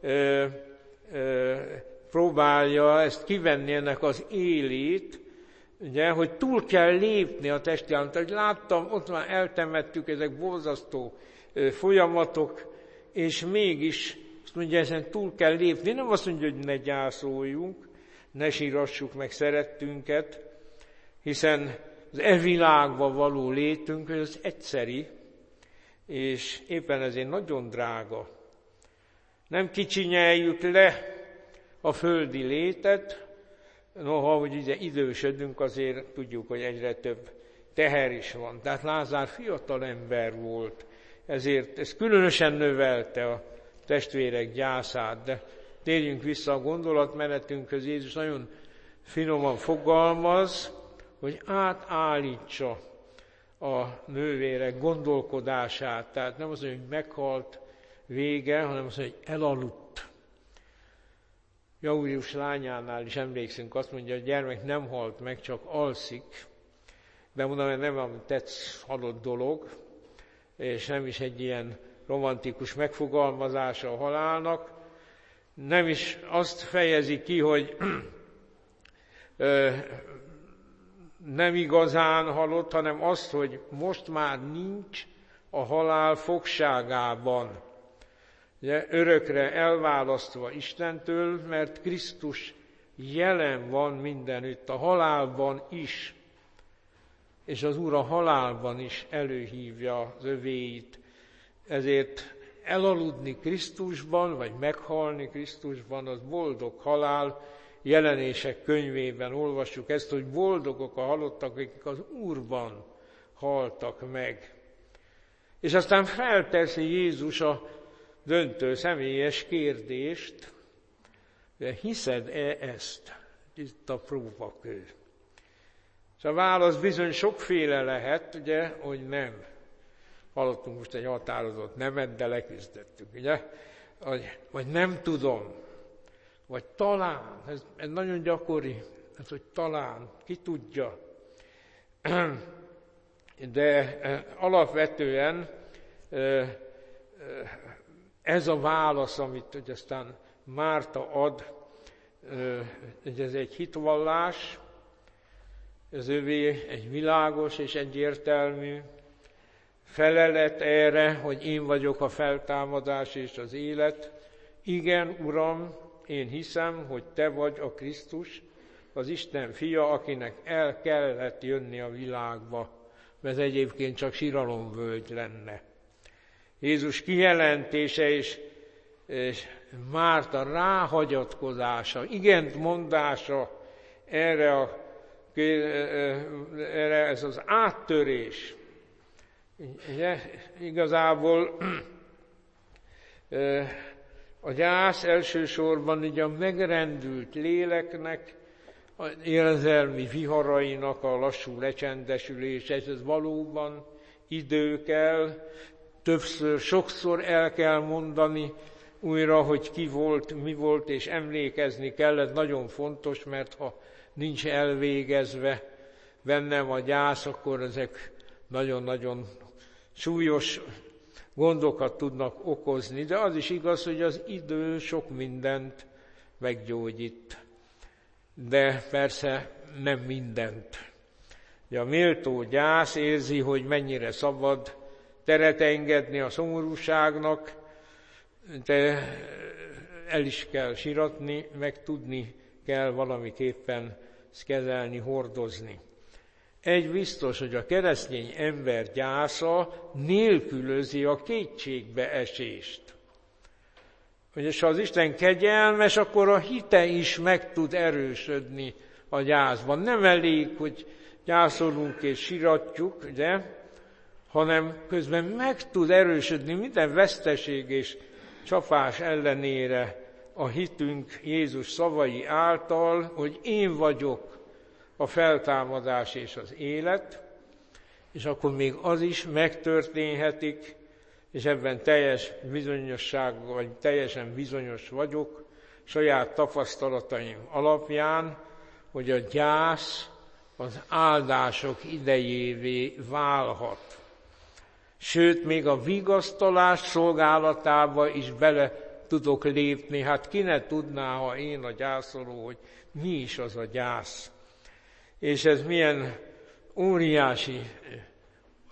próbálja ezt kivenni ennek az élét, ugye, hogy túl kell lépni a testi állat. Hogy láttam, ott már eltemettük, ezek borzasztó folyamatok, és mégis azt mondja, ezen túl kell lépni. Nem azt mondja, hogy ne gyászoljunk, ne sírassuk meg szerettünket, hiszen az e világban való létünk, az egyszeri, és éppen ezért nagyon drága. Nem kicsinyeljük le a földi létet, noha, hogy ugye idősödünk, azért tudjuk, hogy egyre több teher is van. Tehát Lázár fiatal ember volt, ezért ez különösen növelte a testvérek gyászát, de térjünk vissza a gondolatmenetünkhöz. Jézus nagyon finoman fogalmaz, hogy átállítsa a nővérek gondolkodását. Tehát nem az, hogy meghalt vége, hanem az, hogy elaludt. Jaúrius lányánál is emlékszünk, azt mondja, hogy a gyermek nem halt meg, csak alszik. De mondom, hogy nem valami tetsz halott dolog, és nem is egy ilyen romantikus megfogalmazása a halálnak. Nem is azt fejezi ki, hogy ö, nem igazán halott, hanem azt, hogy most már nincs a halál fogságában. Ugye, örökre elválasztva Istentől, mert Krisztus jelen van mindenütt, a halálban is. És az Úr a halálban is előhívja az övéit. Ezért elaludni Krisztusban, vagy meghalni Krisztusban, az boldog halál. Jelenések könyvében olvassuk ezt, hogy boldogok a halottak, akik az Úrban haltak meg. És aztán felteszi Jézus a döntő személyes kérdést, de hiszed-e ezt? Itt a próbakő. És a válasz bizony sokféle lehet, ugye, hogy nem. Hallottunk most egy határozott nemet, de leküzdöttük, ugye? Vagy, vagy nem tudom, vagy talán, ez, ez nagyon gyakori, ez, hogy talán, ki tudja. De alapvetően ez a válasz, amit hogy aztán Márta ad, ez egy hitvallás, ez övé egy világos és egyértelmű felelet erre, hogy én vagyok a feltámadás és az élet. Igen, Uram, én hiszem, hogy Te vagy a Krisztus, az Isten fia, akinek el kellett jönni a világba, mert egyébként csak síralomvölgy lenne. Jézus kijelentése és, és Márta ráhagyatkozása, igent mondása erre, a, erre ez az áttörés. Ugye, igazából a gyász elsősorban ugye a megrendült léleknek, az érzelmi viharainak a lassú lecsendesülése, ez valóban idő kell, többször, sokszor el kell mondani újra, hogy ki volt, mi volt, és emlékezni kell, ez nagyon fontos, mert ha nincs elvégezve bennem a gyász, akkor ezek nagyon-nagyon súlyos gondokat tudnak okozni, de az is igaz, hogy az idő sok mindent meggyógyít, de persze nem mindent. Ugye a méltó gyász érzi, hogy mennyire szabad teret engedni a szomorúságnak, de el is kell siratni, meg tudni kell valamiképpen kezelni, hordozni. Egy biztos, hogy a keresztény ember gyásza nélkülözi a kétségbeesést. És ha az Isten kegyelmes, akkor a hite is meg tud erősödni a gyászban. Nem elég, hogy gyászolunk és siratjuk, ugye? Hanem közben meg tud erősödni minden veszteség és csapás ellenére a hitünk Jézus szavai által, hogy én vagyok a feltámadás és az élet, és akkor még az is megtörténhetik, és ebben teljes bizonyosság, vagy teljesen bizonyos vagyok, saját tapasztalataim alapján, hogy a gyász az áldások idejévé válhat. Sőt, még a vigasztalás szolgálatába is bele tudok lépni. Hát ki ne tudná, ha én a gyászoló, hogy mi is az a gyász. És ez milyen óriási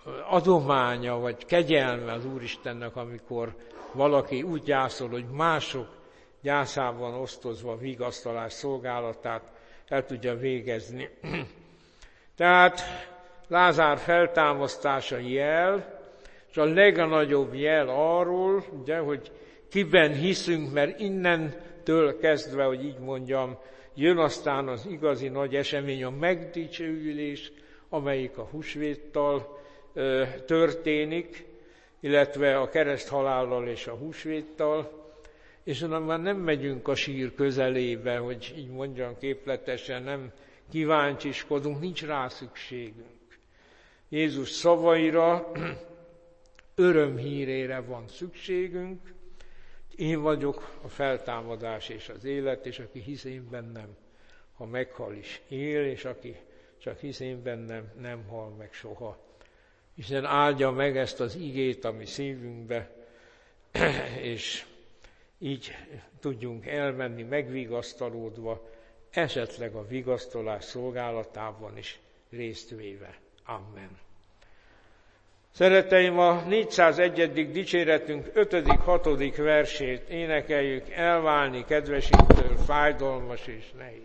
adománya vagy kegyelme az Úristennek, amikor valaki úgy gyászol, hogy mások gyászában osztozva vigasztalás szolgálatát el tudja végezni. Tehát Lázár feltámasztása jel, és a legnagyobb jel arról, ugye, hogy kiben hiszünk, mert innentől kezdve, hogy így mondjam, jön aztán az igazi nagy esemény, a megdicsőülés, amelyik a húsvéttal ö, történik, illetve a kereszthalállal és a húsvéttal, és onnan már nem megyünk a sír közelébe, hogy így mondjam képletesen, nem kíváncsiskodunk, nincs rá szükségünk. Jézus szavaira, örömhírére van szükségünk. Én vagyok a feltámadás és az élet, és aki hisz én bennem, ha meghal is él, és aki csak hisz én bennem, nem hal meg soha. Isten áldja meg ezt az igét a mi szívünkbe, és így tudjunk elmenni megvigasztalódva, esetleg a vigasztalás szolgálatában is részt véve. Amen. Szereteim, a négyszázegyedik dicséretünk ötödik hatodik versét énekeljük, elválni kedvesünktől fájdalmas és nehéz.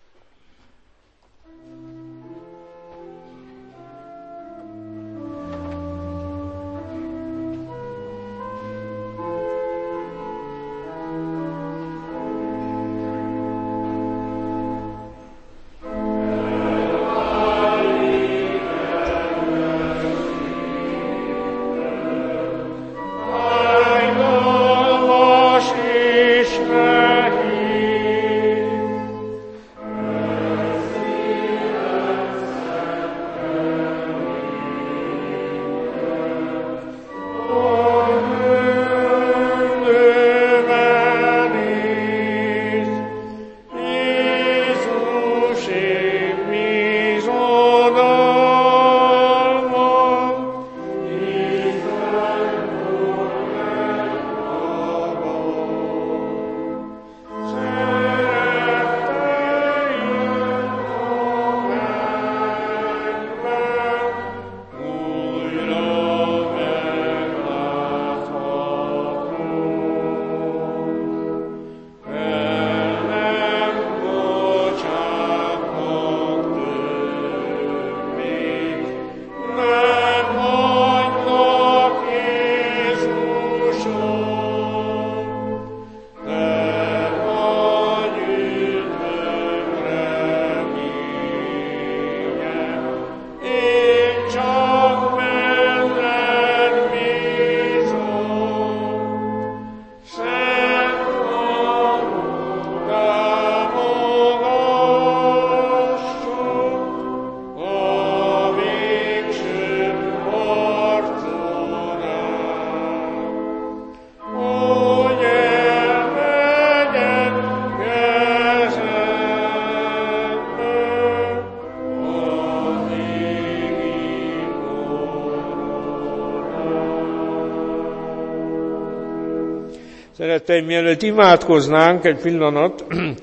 Szereteim, mielőtt imádkoznánk egy pillanat,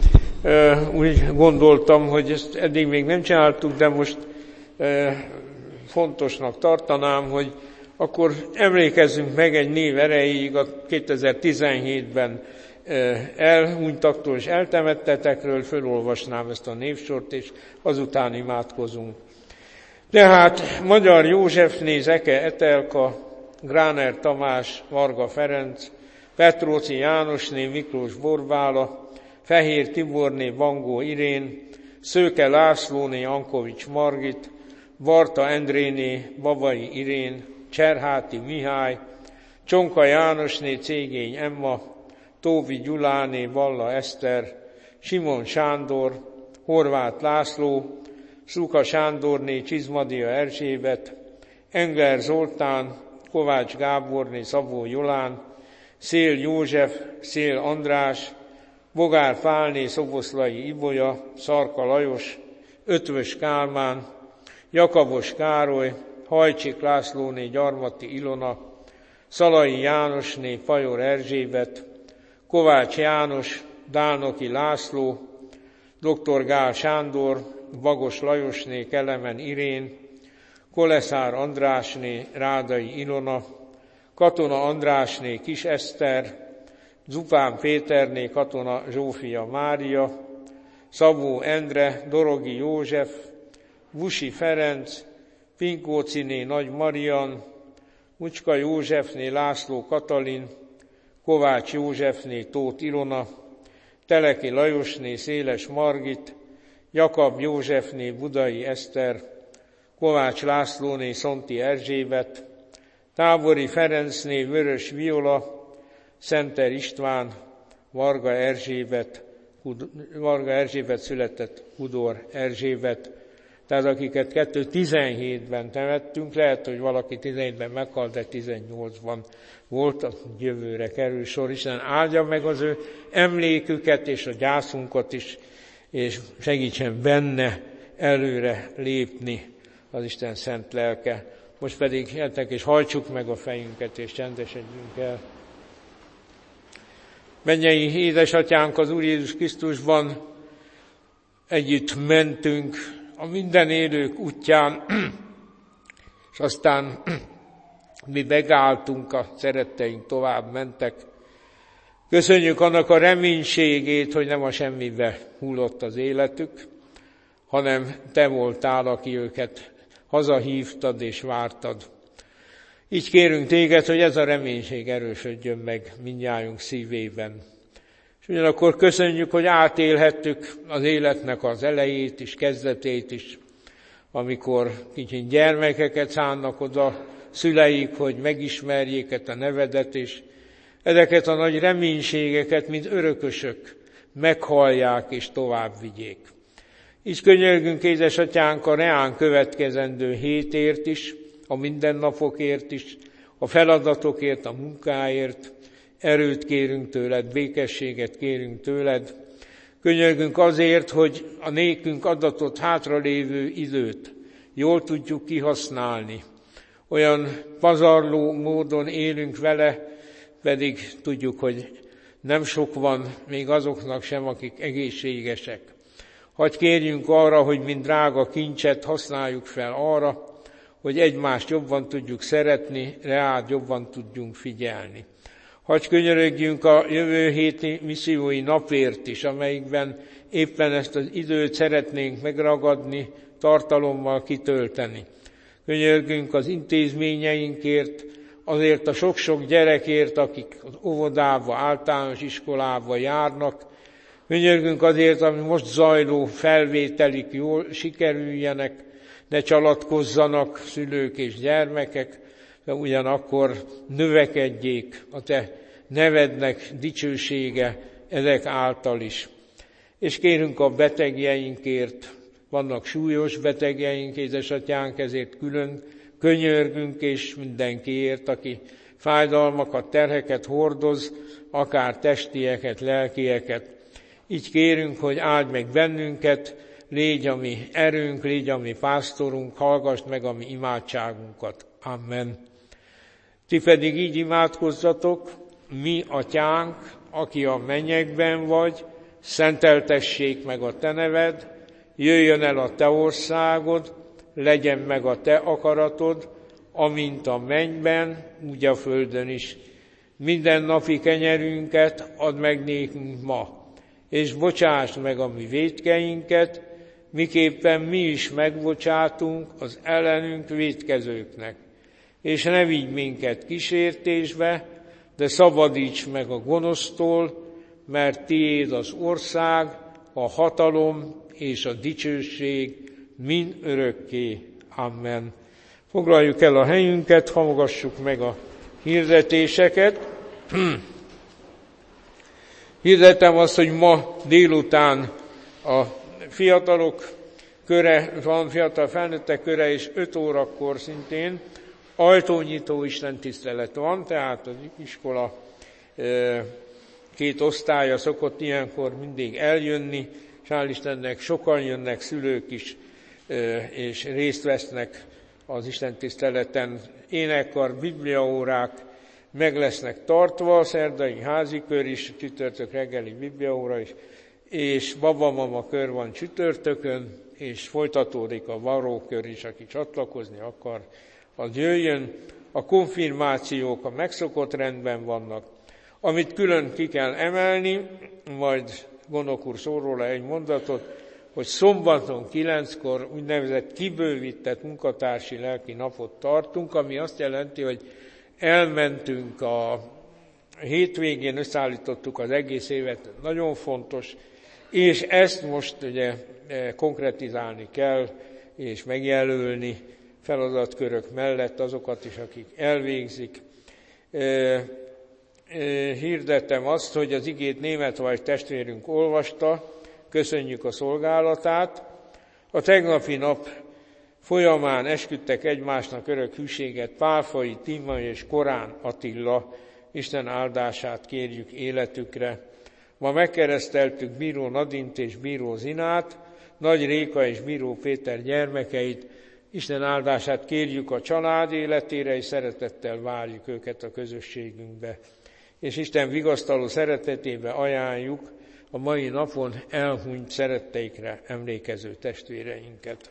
úgy gondoltam, hogy ezt eddig még nem csináltuk, de most fontosnak tartanám, hogy akkor emlékezzünk meg egy név erejéig a kétezer-tizenhétben elhunytaktól és eltemettetekről, fölolvasnám ezt a névsort, és azután imádkozunk. Tehát Magyar Józsefné, Zeke Etelka, Gráner Tamás, Varga Ferenc, Petróci Jánosné, Miklós Borbála, Fehér Tiborné, Bangó Irén, Szőke Lászlóné, Ankovics Margit, Varta Endréné, Babai Irén, Cserháti Mihály, Csonka Jánosné, Cégény Emma, Tóvi Gyuláné, Balla Eszter, Simon Sándor, Horváth László, Szuka Sándorné, Csizmadia Erzsébet, Engler Zoltán, Kovács Gáborné, Szabó Jolán, Szél József, Szél András, Bogár Pálné, Szoboszlai Ibolya, Szarka Lajos, Ötvös Kálmán, Jakabos Károly, Hajcsik Lászlóné, Gyarmati Ilona, Szalai Jánosné, Pajor Erzsébet, Kovács János, Dálnoki László, dr. Gál Sándor, Bagos Lajosné, Kelemen Irén, Koleszár Andrásné, Rádai Ilona, Katona Andrásné, Kis Eszter, Zupán Péterné, Katona Zsófia Mária, Szabó Endre, Dorogi József, Vusi Ferenc, Pinkóciné Nagy Marian, Mucska Józsefné László Katalin, Kovács Józsefné Tóth Ilona, Teleki Lajosné Széles Margit, Jakab Józsefné Budai Eszter, Kovács Lászlóné Szonti Erzsébet, Tábori Ferencné Vörös Viola, Szenter István, Varga Erzsébet, Varga Erzsébet született Hudor Erzsébet, tehát akiket kétezer-tizenhétben temettünk, lehet, hogy valaki tizenhétben meghalt, de tizennyolcban volt, a jövőre kerül sor. Isten áldja meg az ő emléküket és a gyászunkat is, és segítsen benne előre lépni az Isten szent lelke. Most pedig jöttek és hajtsuk meg a fejünket, és csendesedjünk el. Mennyei édesatyánk, az Úr Jézus Krisztusban együtt mentünk a minden élők útján, és aztán mi megálltunk, a szeretteink tovább mentek. Köszönjük annak a reménységét, hogy nem a semmibe hullott az életük, hanem te voltál, aki őket hazahívtad és vártad. Így kérünk téged, hogy ez a reménység erősödjön meg mindnyájunk szívében. És ugyanakkor köszönjük, hogy átélhettük az életnek az elejét is, kezdetét is, amikor kicsi gyermekeket szánnak oda szüleik, hogy megismerjék a nevedet, és ezeket a nagy reménységeket, mint örökösök, meghallják és tovább vigyék. Így könyörgünk, édesatyánk, a reán következendő hétért is, a mindennapokért is, a feladatokért, a munkáért. Erőt kérünk tőled, békességet kérünk tőled. Könyörgünk azért, hogy a nékünk adatott hátralévő időt jól tudjuk kihasználni. Olyan pazarló módon élünk vele, pedig tudjuk, hogy nem sok van még azoknak sem, akik egészségesek. Hadd kérjünk arra, hogy mint drága kincset használjuk fel arra, hogy egymást jobban tudjuk szeretni, reád jobban tudjunk figyelni. Hadd könyörögjünk a jövő héti missziói napért is, amelyikben éppen ezt az időt szeretnénk megragadni, tartalommal kitölteni. Könyörgünk az intézményeinkért, azért a sok-sok gyerekért, akik az óvodába, általános iskolába járnak. Könyörgünk azért, ami most zajló felvételik jól sikerüljenek, ne csalatkozzanak szülők és gyermekek, de ugyanakkor növekedjék a te nevednek dicsősége ezek által is. És kérünk a betegjeinkért, vannak súlyos betegjeink, édesatyánk, ezért külön könyörgünk, és mindenkiért, aki fájdalmakat, terheket hordoz, akár testieket, lelkieket. Így kérünk, hogy áld meg bennünket, légy a mi erőnk, légy a mi pásztorunk, hallgass meg a mi imádságunkat. Amen. Ti pedig így imádkozzatok: mi atyánk, aki a mennyekben vagy, szenteltessék meg a te neved, jöjjön el a te országod, legyen meg a te akaratod, amint a mennyben, úgy a földön is. Minden napi kenyerünket add meg nékünk ma, és bocsásd meg a mi vétkeinket, miképpen mi is megbocsátunk az ellenünk vétkezőknek. És ne vigy minket kísértésbe, de szabadíts meg a gonosztól, mert tiéd az ország, a hatalom és a dicsőség mind örökké. Amen. Foglaljuk el a helyünket, hallgassuk meg a hirdetéseket. Hirdetem azt, hogy ma délután a fiatalok köre van, fiatal felnőttek köre, és öt órakor szintén ajtónyitó istentisztelet van, tehát az iskola két osztálya szokott ilyenkor mindig eljönni, és hál' Istennek sokan jönnek, szülők is, és részt vesznek az istentiszteleten. Énekkar, bibliaórák meg lesznek tartva, szerdai házikör is, csütörtök reggeli bibliaóra is, és babamama kör van csütörtökön, és folytatódik a varrókör is, aki csatlakozni akar, az jöjjön. A konfirmációk a megszokott rendben vannak. Amit külön ki kell emelni, majd Gondok úr szól róla egy mondatot, hogy szombaton kilenckor úgynevezett kibővített munkatársi lelki napot tartunk, ami azt jelenti, hogy elmentünk a hétvégén, összeállítottuk az egész évet, nagyon fontos, és ezt most ugye konkretizálni kell, és megjelölni feladatkörök mellett azokat is, akik elvégzik. Hirdettem azt, hogy az igét Némethajs testvérünk olvasta, köszönjük a szolgálatát. A tegnapi nap folyamán esküdtek egymásnak örök hűséget Pálfai Tima és Korán Attila, Isten áldását kérjük életükre. Ma megkereszteltük Bíró Nadint és Bíró Zinát, Nagy Réka és Bíró Péter gyermekeit. Isten áldását kérjük a család életére, és szeretettel várjuk őket a közösségünkbe. És Isten vigasztaló szeretetébe ajánljuk a mai napon elhunyt szeretteikre emlékező testvéreinket.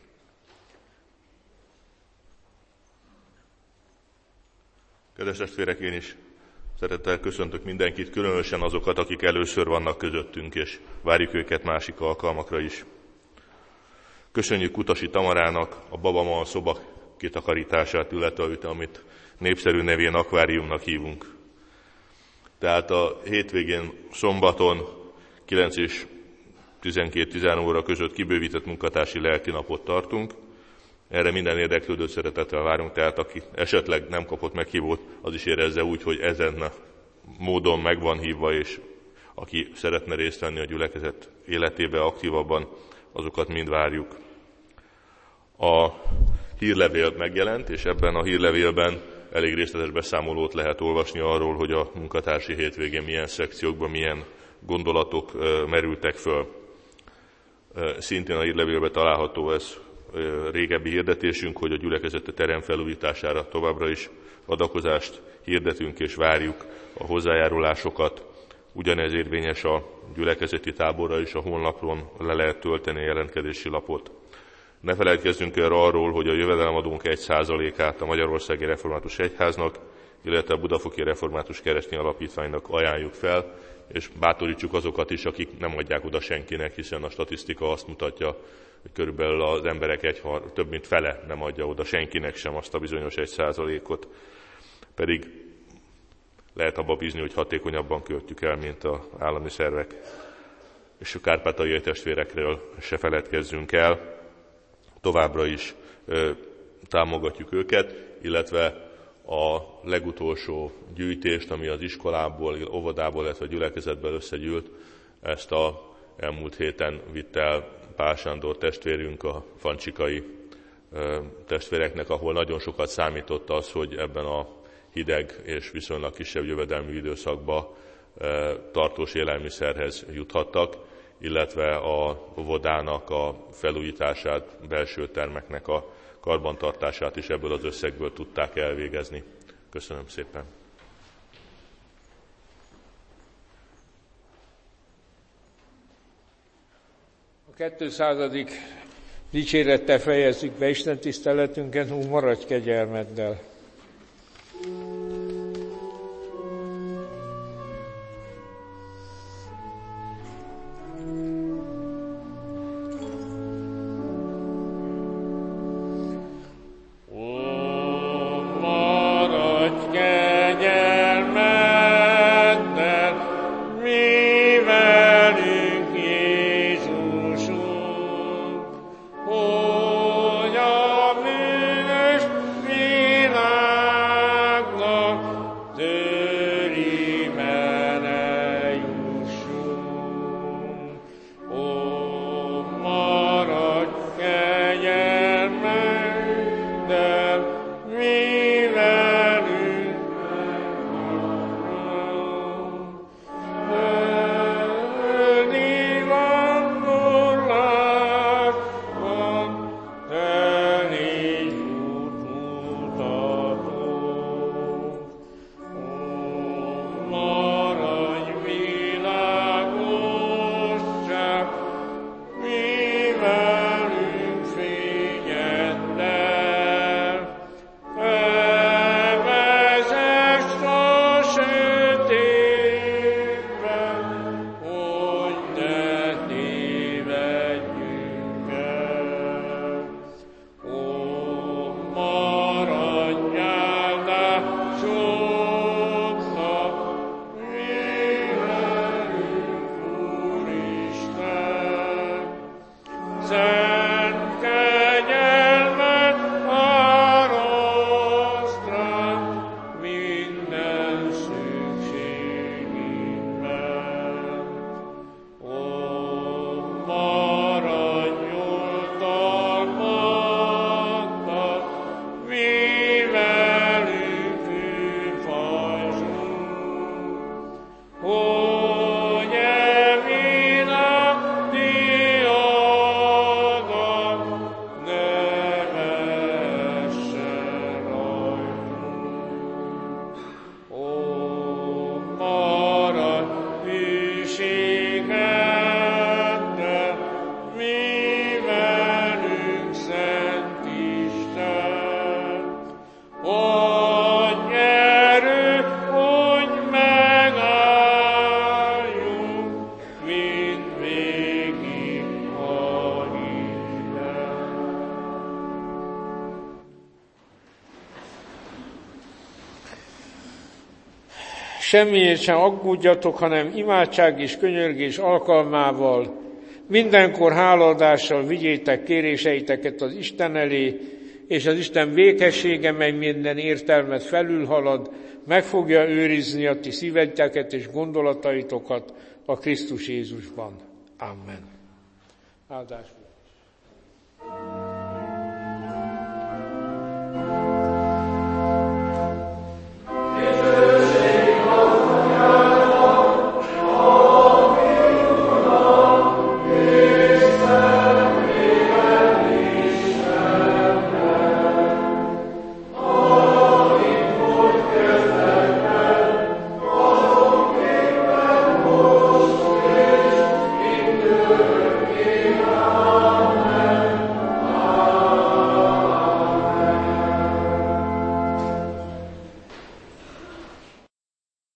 Kedves testvérek, én is szeretettel köszöntök mindenkit, különösen azokat, akik először vannak közöttünk, és várjuk őket másik alkalmakra is. Köszönjük Kutasi Tamarának a babama a szoba kitakarítását, illetve amit népszerű nevén akváriumnak hívunk. Tehát a hétvégén szombaton kilenc és tizenkét-tizenhárom óra között kibővített munkatársi lelki napot tartunk. Erre minden érdeklődőt szeretettel várunk, tehát aki esetleg nem kapott meghívót, az is érezze úgy, hogy ezen a módon meg van hívva, és aki szeretne részt venni a gyülekezet életébe aktívabban, azokat mind várjuk. A hírlevél megjelent, és ebben a hírlevélben elég részletes beszámolót lehet olvasni arról, hogy a munkatársi hétvégén milyen szekciókban milyen gondolatok merültek föl. Szintén a hírlevélben található ez régebbi hirdetésünk, hogy a gyülekezete terem felújítására továbbra is adakozást hirdetünk és várjuk a hozzájárulásokat. Ugyanez érvényes a gyülekezeti táborra is, a honlapon le lehet tölteni a jelentkezési lapot. Ne feledkezzünk el arról, hogy a jövedelemadónk egy százalékát a Magyarországi Református Egyháznak, illetve a Budafoki Református Keresztény Alapítványnak ajánljuk fel, és bátorítsuk azokat is, akik nem adják oda senkinek, hiszen a statisztika azt mutatja, hogy körülbelül az emberek egy, több mint fele nem adja oda senkinek sem azt a bizonyos egy százalékot. Pedig lehet abba bízni, hogy hatékonyabban költjük el, mint az állami szervek. És a kárpátaljai testvérekről se feledkezzünk el. Továbbra is ö, támogatjuk őket, illetve a legutolsó gyűjtést, ami az iskolából, óvodából, illetve a gyülekezetből összegyűlt, ezt a elmúlt héten vitt el Pál Sándor testvérünk a fancsikai ö, testvéreknek, ahol nagyon sokat számított az, hogy ebben a hideg és viszonylag kisebb jövedelmű időszakban ö, tartós élelmiszerhez juthattak, illetve a óvodának a felújítását, belső termeknek a karbantartását is ebből az összegből tudták elvégezni. Köszönöm szépen! A kétszázadik dicsérettel fejezzük be Isten tiszteletünket, hú, maradj kegyelmeddel! Semmiért sem aggódjatok, hanem imádság és könyörgés alkalmával, mindenkor hálaadással vigyétek kéréseiteket az Isten elé, és az Isten békessége, mely minden értelmet felülhalad, meg fogja őrizni a ti szíveteket és gondolataitokat a Krisztus Jézusban. Amen. Áldás.